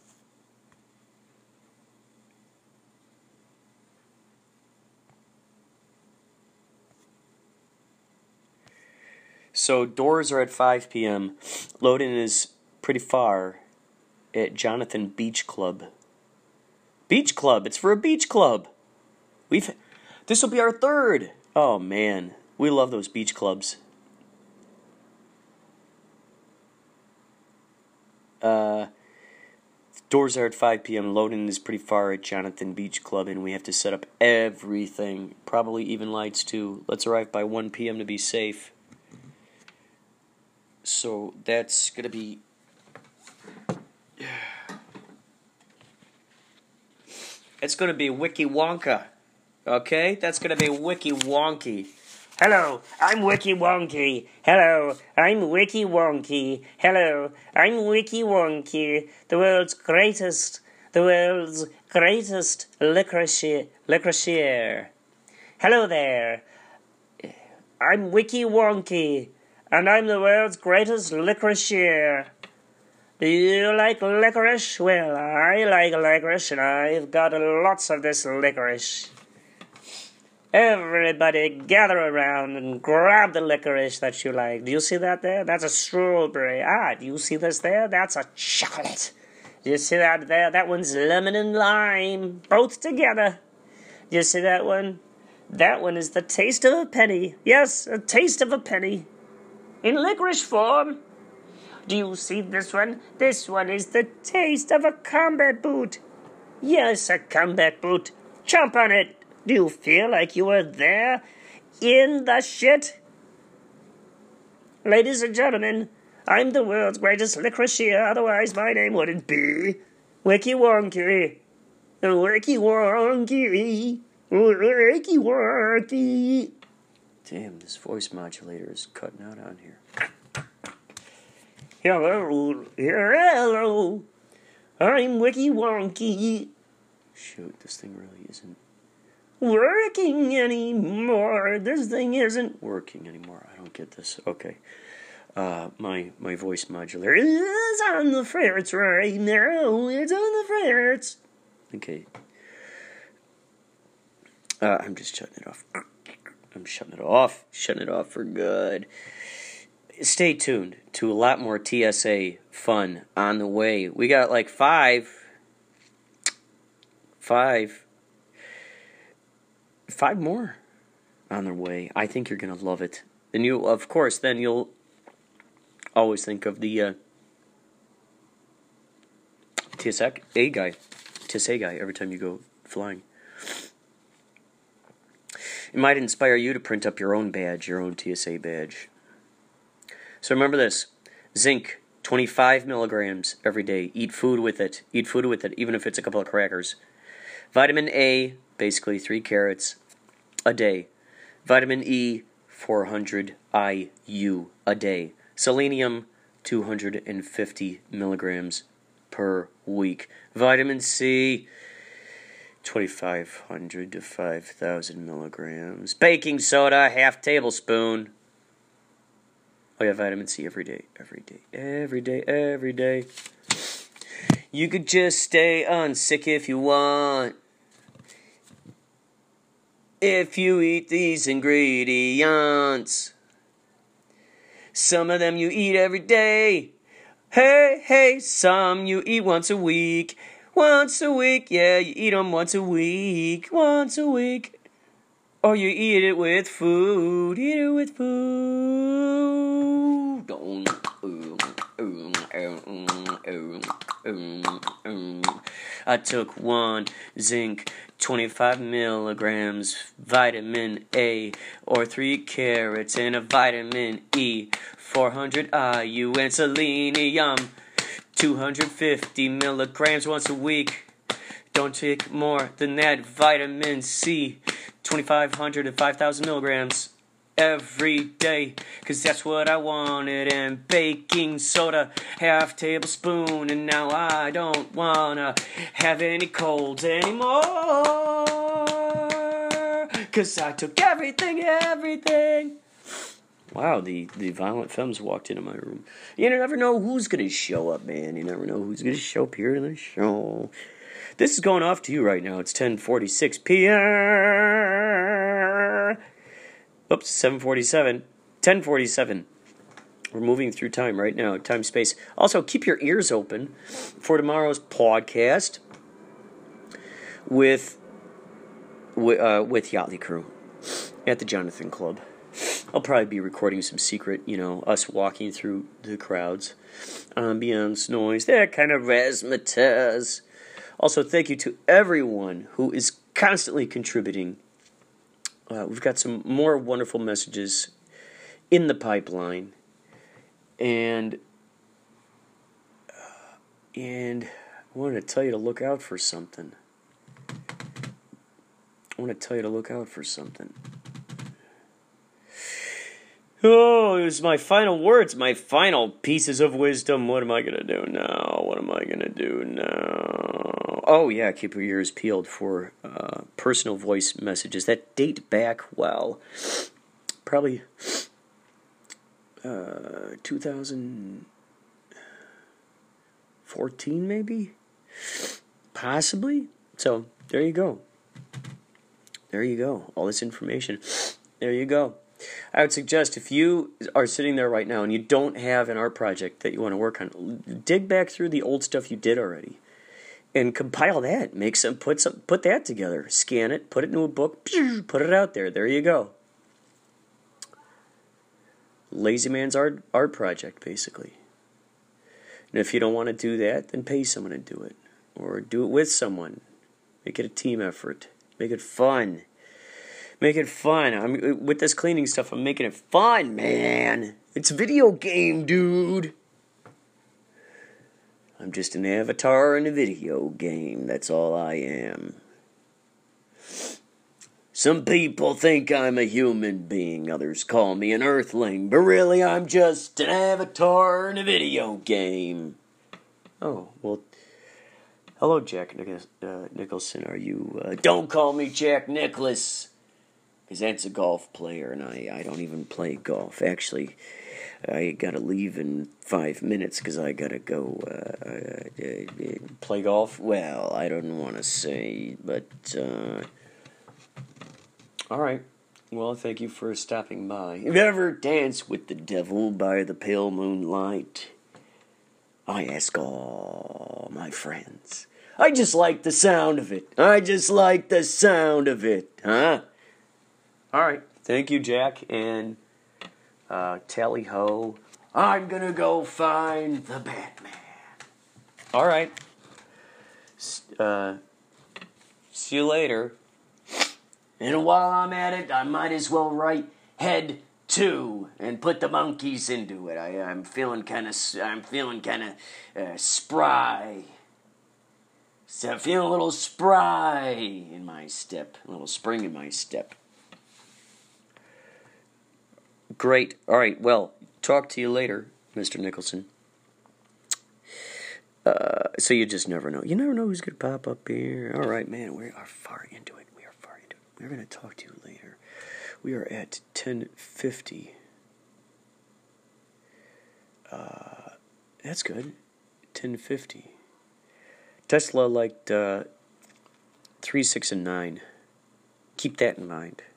So doors are at five p.m. Load-in is pretty far at Jonathan Beach Club. Beach Club. It's for a beach club. We've this will be our third. Oh man, we love those beach clubs. Uh, doors are at five p.m. Load-in is pretty far at Jonathan Beach Club, and we have to set up everything. Probably even lights too. Let's arrive by one p.m. to be safe. So that's gonna be. It's gonna be Wiki Wonka, okay? That's gonna be Wiki Wonky. Hello, I'm Wiki Wonky. Hello, I'm Wiki Wonky. Hello, I'm Wiki Wonky, the world's greatest, the world's greatest licorice, licorice. Hello there, I'm Wiki Wonky, and I'm the world's greatest licorice. Do you like licorice? Well, I like licorice, and I've got lots of this licorice. Everybody gather around and grab the licorice that you like. Do you see that there? That's a strawberry. Ah, do you see this there? That's a chocolate. Do you see that there? That one's lemon and lime, both together. Do you see that one? That one is the taste of a penny. Yes, a taste of a penny. In licorice form. Do you see this one? This one is the taste of a combat boot. Yes, a combat boot. Jump on it. Do you feel like you were there in the shit? Ladies and gentlemen, I'm the world's greatest licoriceer, otherwise my name wouldn't be Wiki Wonky. Wiki Wonky. Wiki Wonky. Damn, this voice modulator is cutting out on here. Hello, hello. I'm Wiki Wonky. Shoot, this thing really isn't Working anymore. This thing isn't working anymore. I don't get this. Okay. Uh, my my voice modulator. It's on the ferrets right now. It's on the ferrets. Okay. Uh, I'm just shutting it off. I'm shutting it off. Shutting it off for good. Stay tuned to a lot more T S A fun on the way. We got like five, five, five more on their way. I think you're gonna love it. And you, of course, then you'll always think of the uh, T S A guy, T S A guy every time you go flying. It might inspire you to print up your own badge, your own T S A badge. So remember this. Zinc, twenty-five milligrams every day. Eat food with it. Eat food with it, even if it's a couple of crackers. Vitamin A, basically three carrots a day. Vitamin E, four hundred I U a day. Selenium, two hundred fifty milligrams per week. Vitamin C, twenty-five hundred to five thousand milligrams. Baking soda, half tablespoon. Oh yeah, vitamin C every day, every day, every day, every day. You could just stay unsick if you want. If you eat these ingredients. Some of them you eat every day. Hey, hey, some you eat once a week. Once a week, yeah, you eat them once a week. Once a week. Or you eat it with food. Eat it with food. I took one zinc, twenty-five milligrams, vitamin A, or three carrots and a vitamin E, four hundred I U and selenium, two hundred fifty milligrams once a week. Don't take more than that. Vitamin C, twenty-five hundred to five thousand milligrams every day, cause that's what I wanted. And baking soda, half tablespoon, and now I don't wanna have any colds anymore, cause I took everything, everything. Wow, the, the Violent Femmes walked into my room. You never know who's gonna show up, man. You never know who's gonna show up here in the show. This is going off to you right now. It's ten forty-six p.m. Oops, seven forty-seven. ten forty-seven. We're moving through time right now, time, space. Also, keep your ears open for tomorrow's podcast with with, uh, with Yachtly Crew at the Jonathan Club. I'll probably be recording some secret, you know, us walking through the crowds. Ambience, noise, that kind of razzmatazz. Also, thank you to everyone who is constantly contributing. Uh, we've got some more wonderful messages in the pipeline. And, uh, and I wanted to tell you to look out for something. I want to tell you to look out for something. Oh, it was my final words, my final pieces of wisdom. What am I going to do now? What am I going to do now? Oh, yeah, keep your ears peeled for uh, personal voice messages that date back, well, probably uh, two thousand fourteen, maybe? Possibly. So, there you go. There you go. All this information. There you go. I would suggest if you are sitting there right now and you don't have an art project that you want to work on, dig back through the old stuff you did already and compile that. Make some, put some, put that together. Scan it, put it into a book, put it out there. There you go. Lazy man's art art project, basically. And if you don't want to do that, then pay someone to do it, or do it with someone. Make it a team effort. Make it fun. Make it fun. I'm with this cleaning stuff. I'm making it fun, man. It's a video game, dude. I'm just an avatar in a video game. That's all I am. Some people think I'm a human being. Others call me an earthling. But really, I'm just an avatar in a video game. Oh, well... Hello, Jack Nicholas, uh, Nicholson. Are you... Uh, don't call me Jack Nicklaus. Because that's a golf player, and I, I don't even play golf. Actually, I gotta leave in five minutes because I gotta go uh, uh, play golf. Well, I don't want to say, but... Uh, all right. Well, thank you for stopping by. You ever dance with the devil by the pale moonlight? I ask all my friends. I just like the sound of it. I just like the sound of it, huh? All right. Thank you, Jack, and uh, tally ho. I'm gonna go find the Batman. All right. Uh, see you later. And while I'm at it, I might as well write head two and put the monkeys into it. I, I'm feeling kind of, I'm feeling kind of uh, spry. So I'm feeling a little spry in my step, a little spring in my step. Great. All right. Well, talk to you later, Mister Nicholson. Uh, so you just never know. You never know who's gonna pop up here. All right, man. We are far into it. We are far into it. We're gonna talk to you later. We are at ten fifty. Uh, that's good. ten fifty. Tesla liked uh, three, six, and nine. Keep that in mind.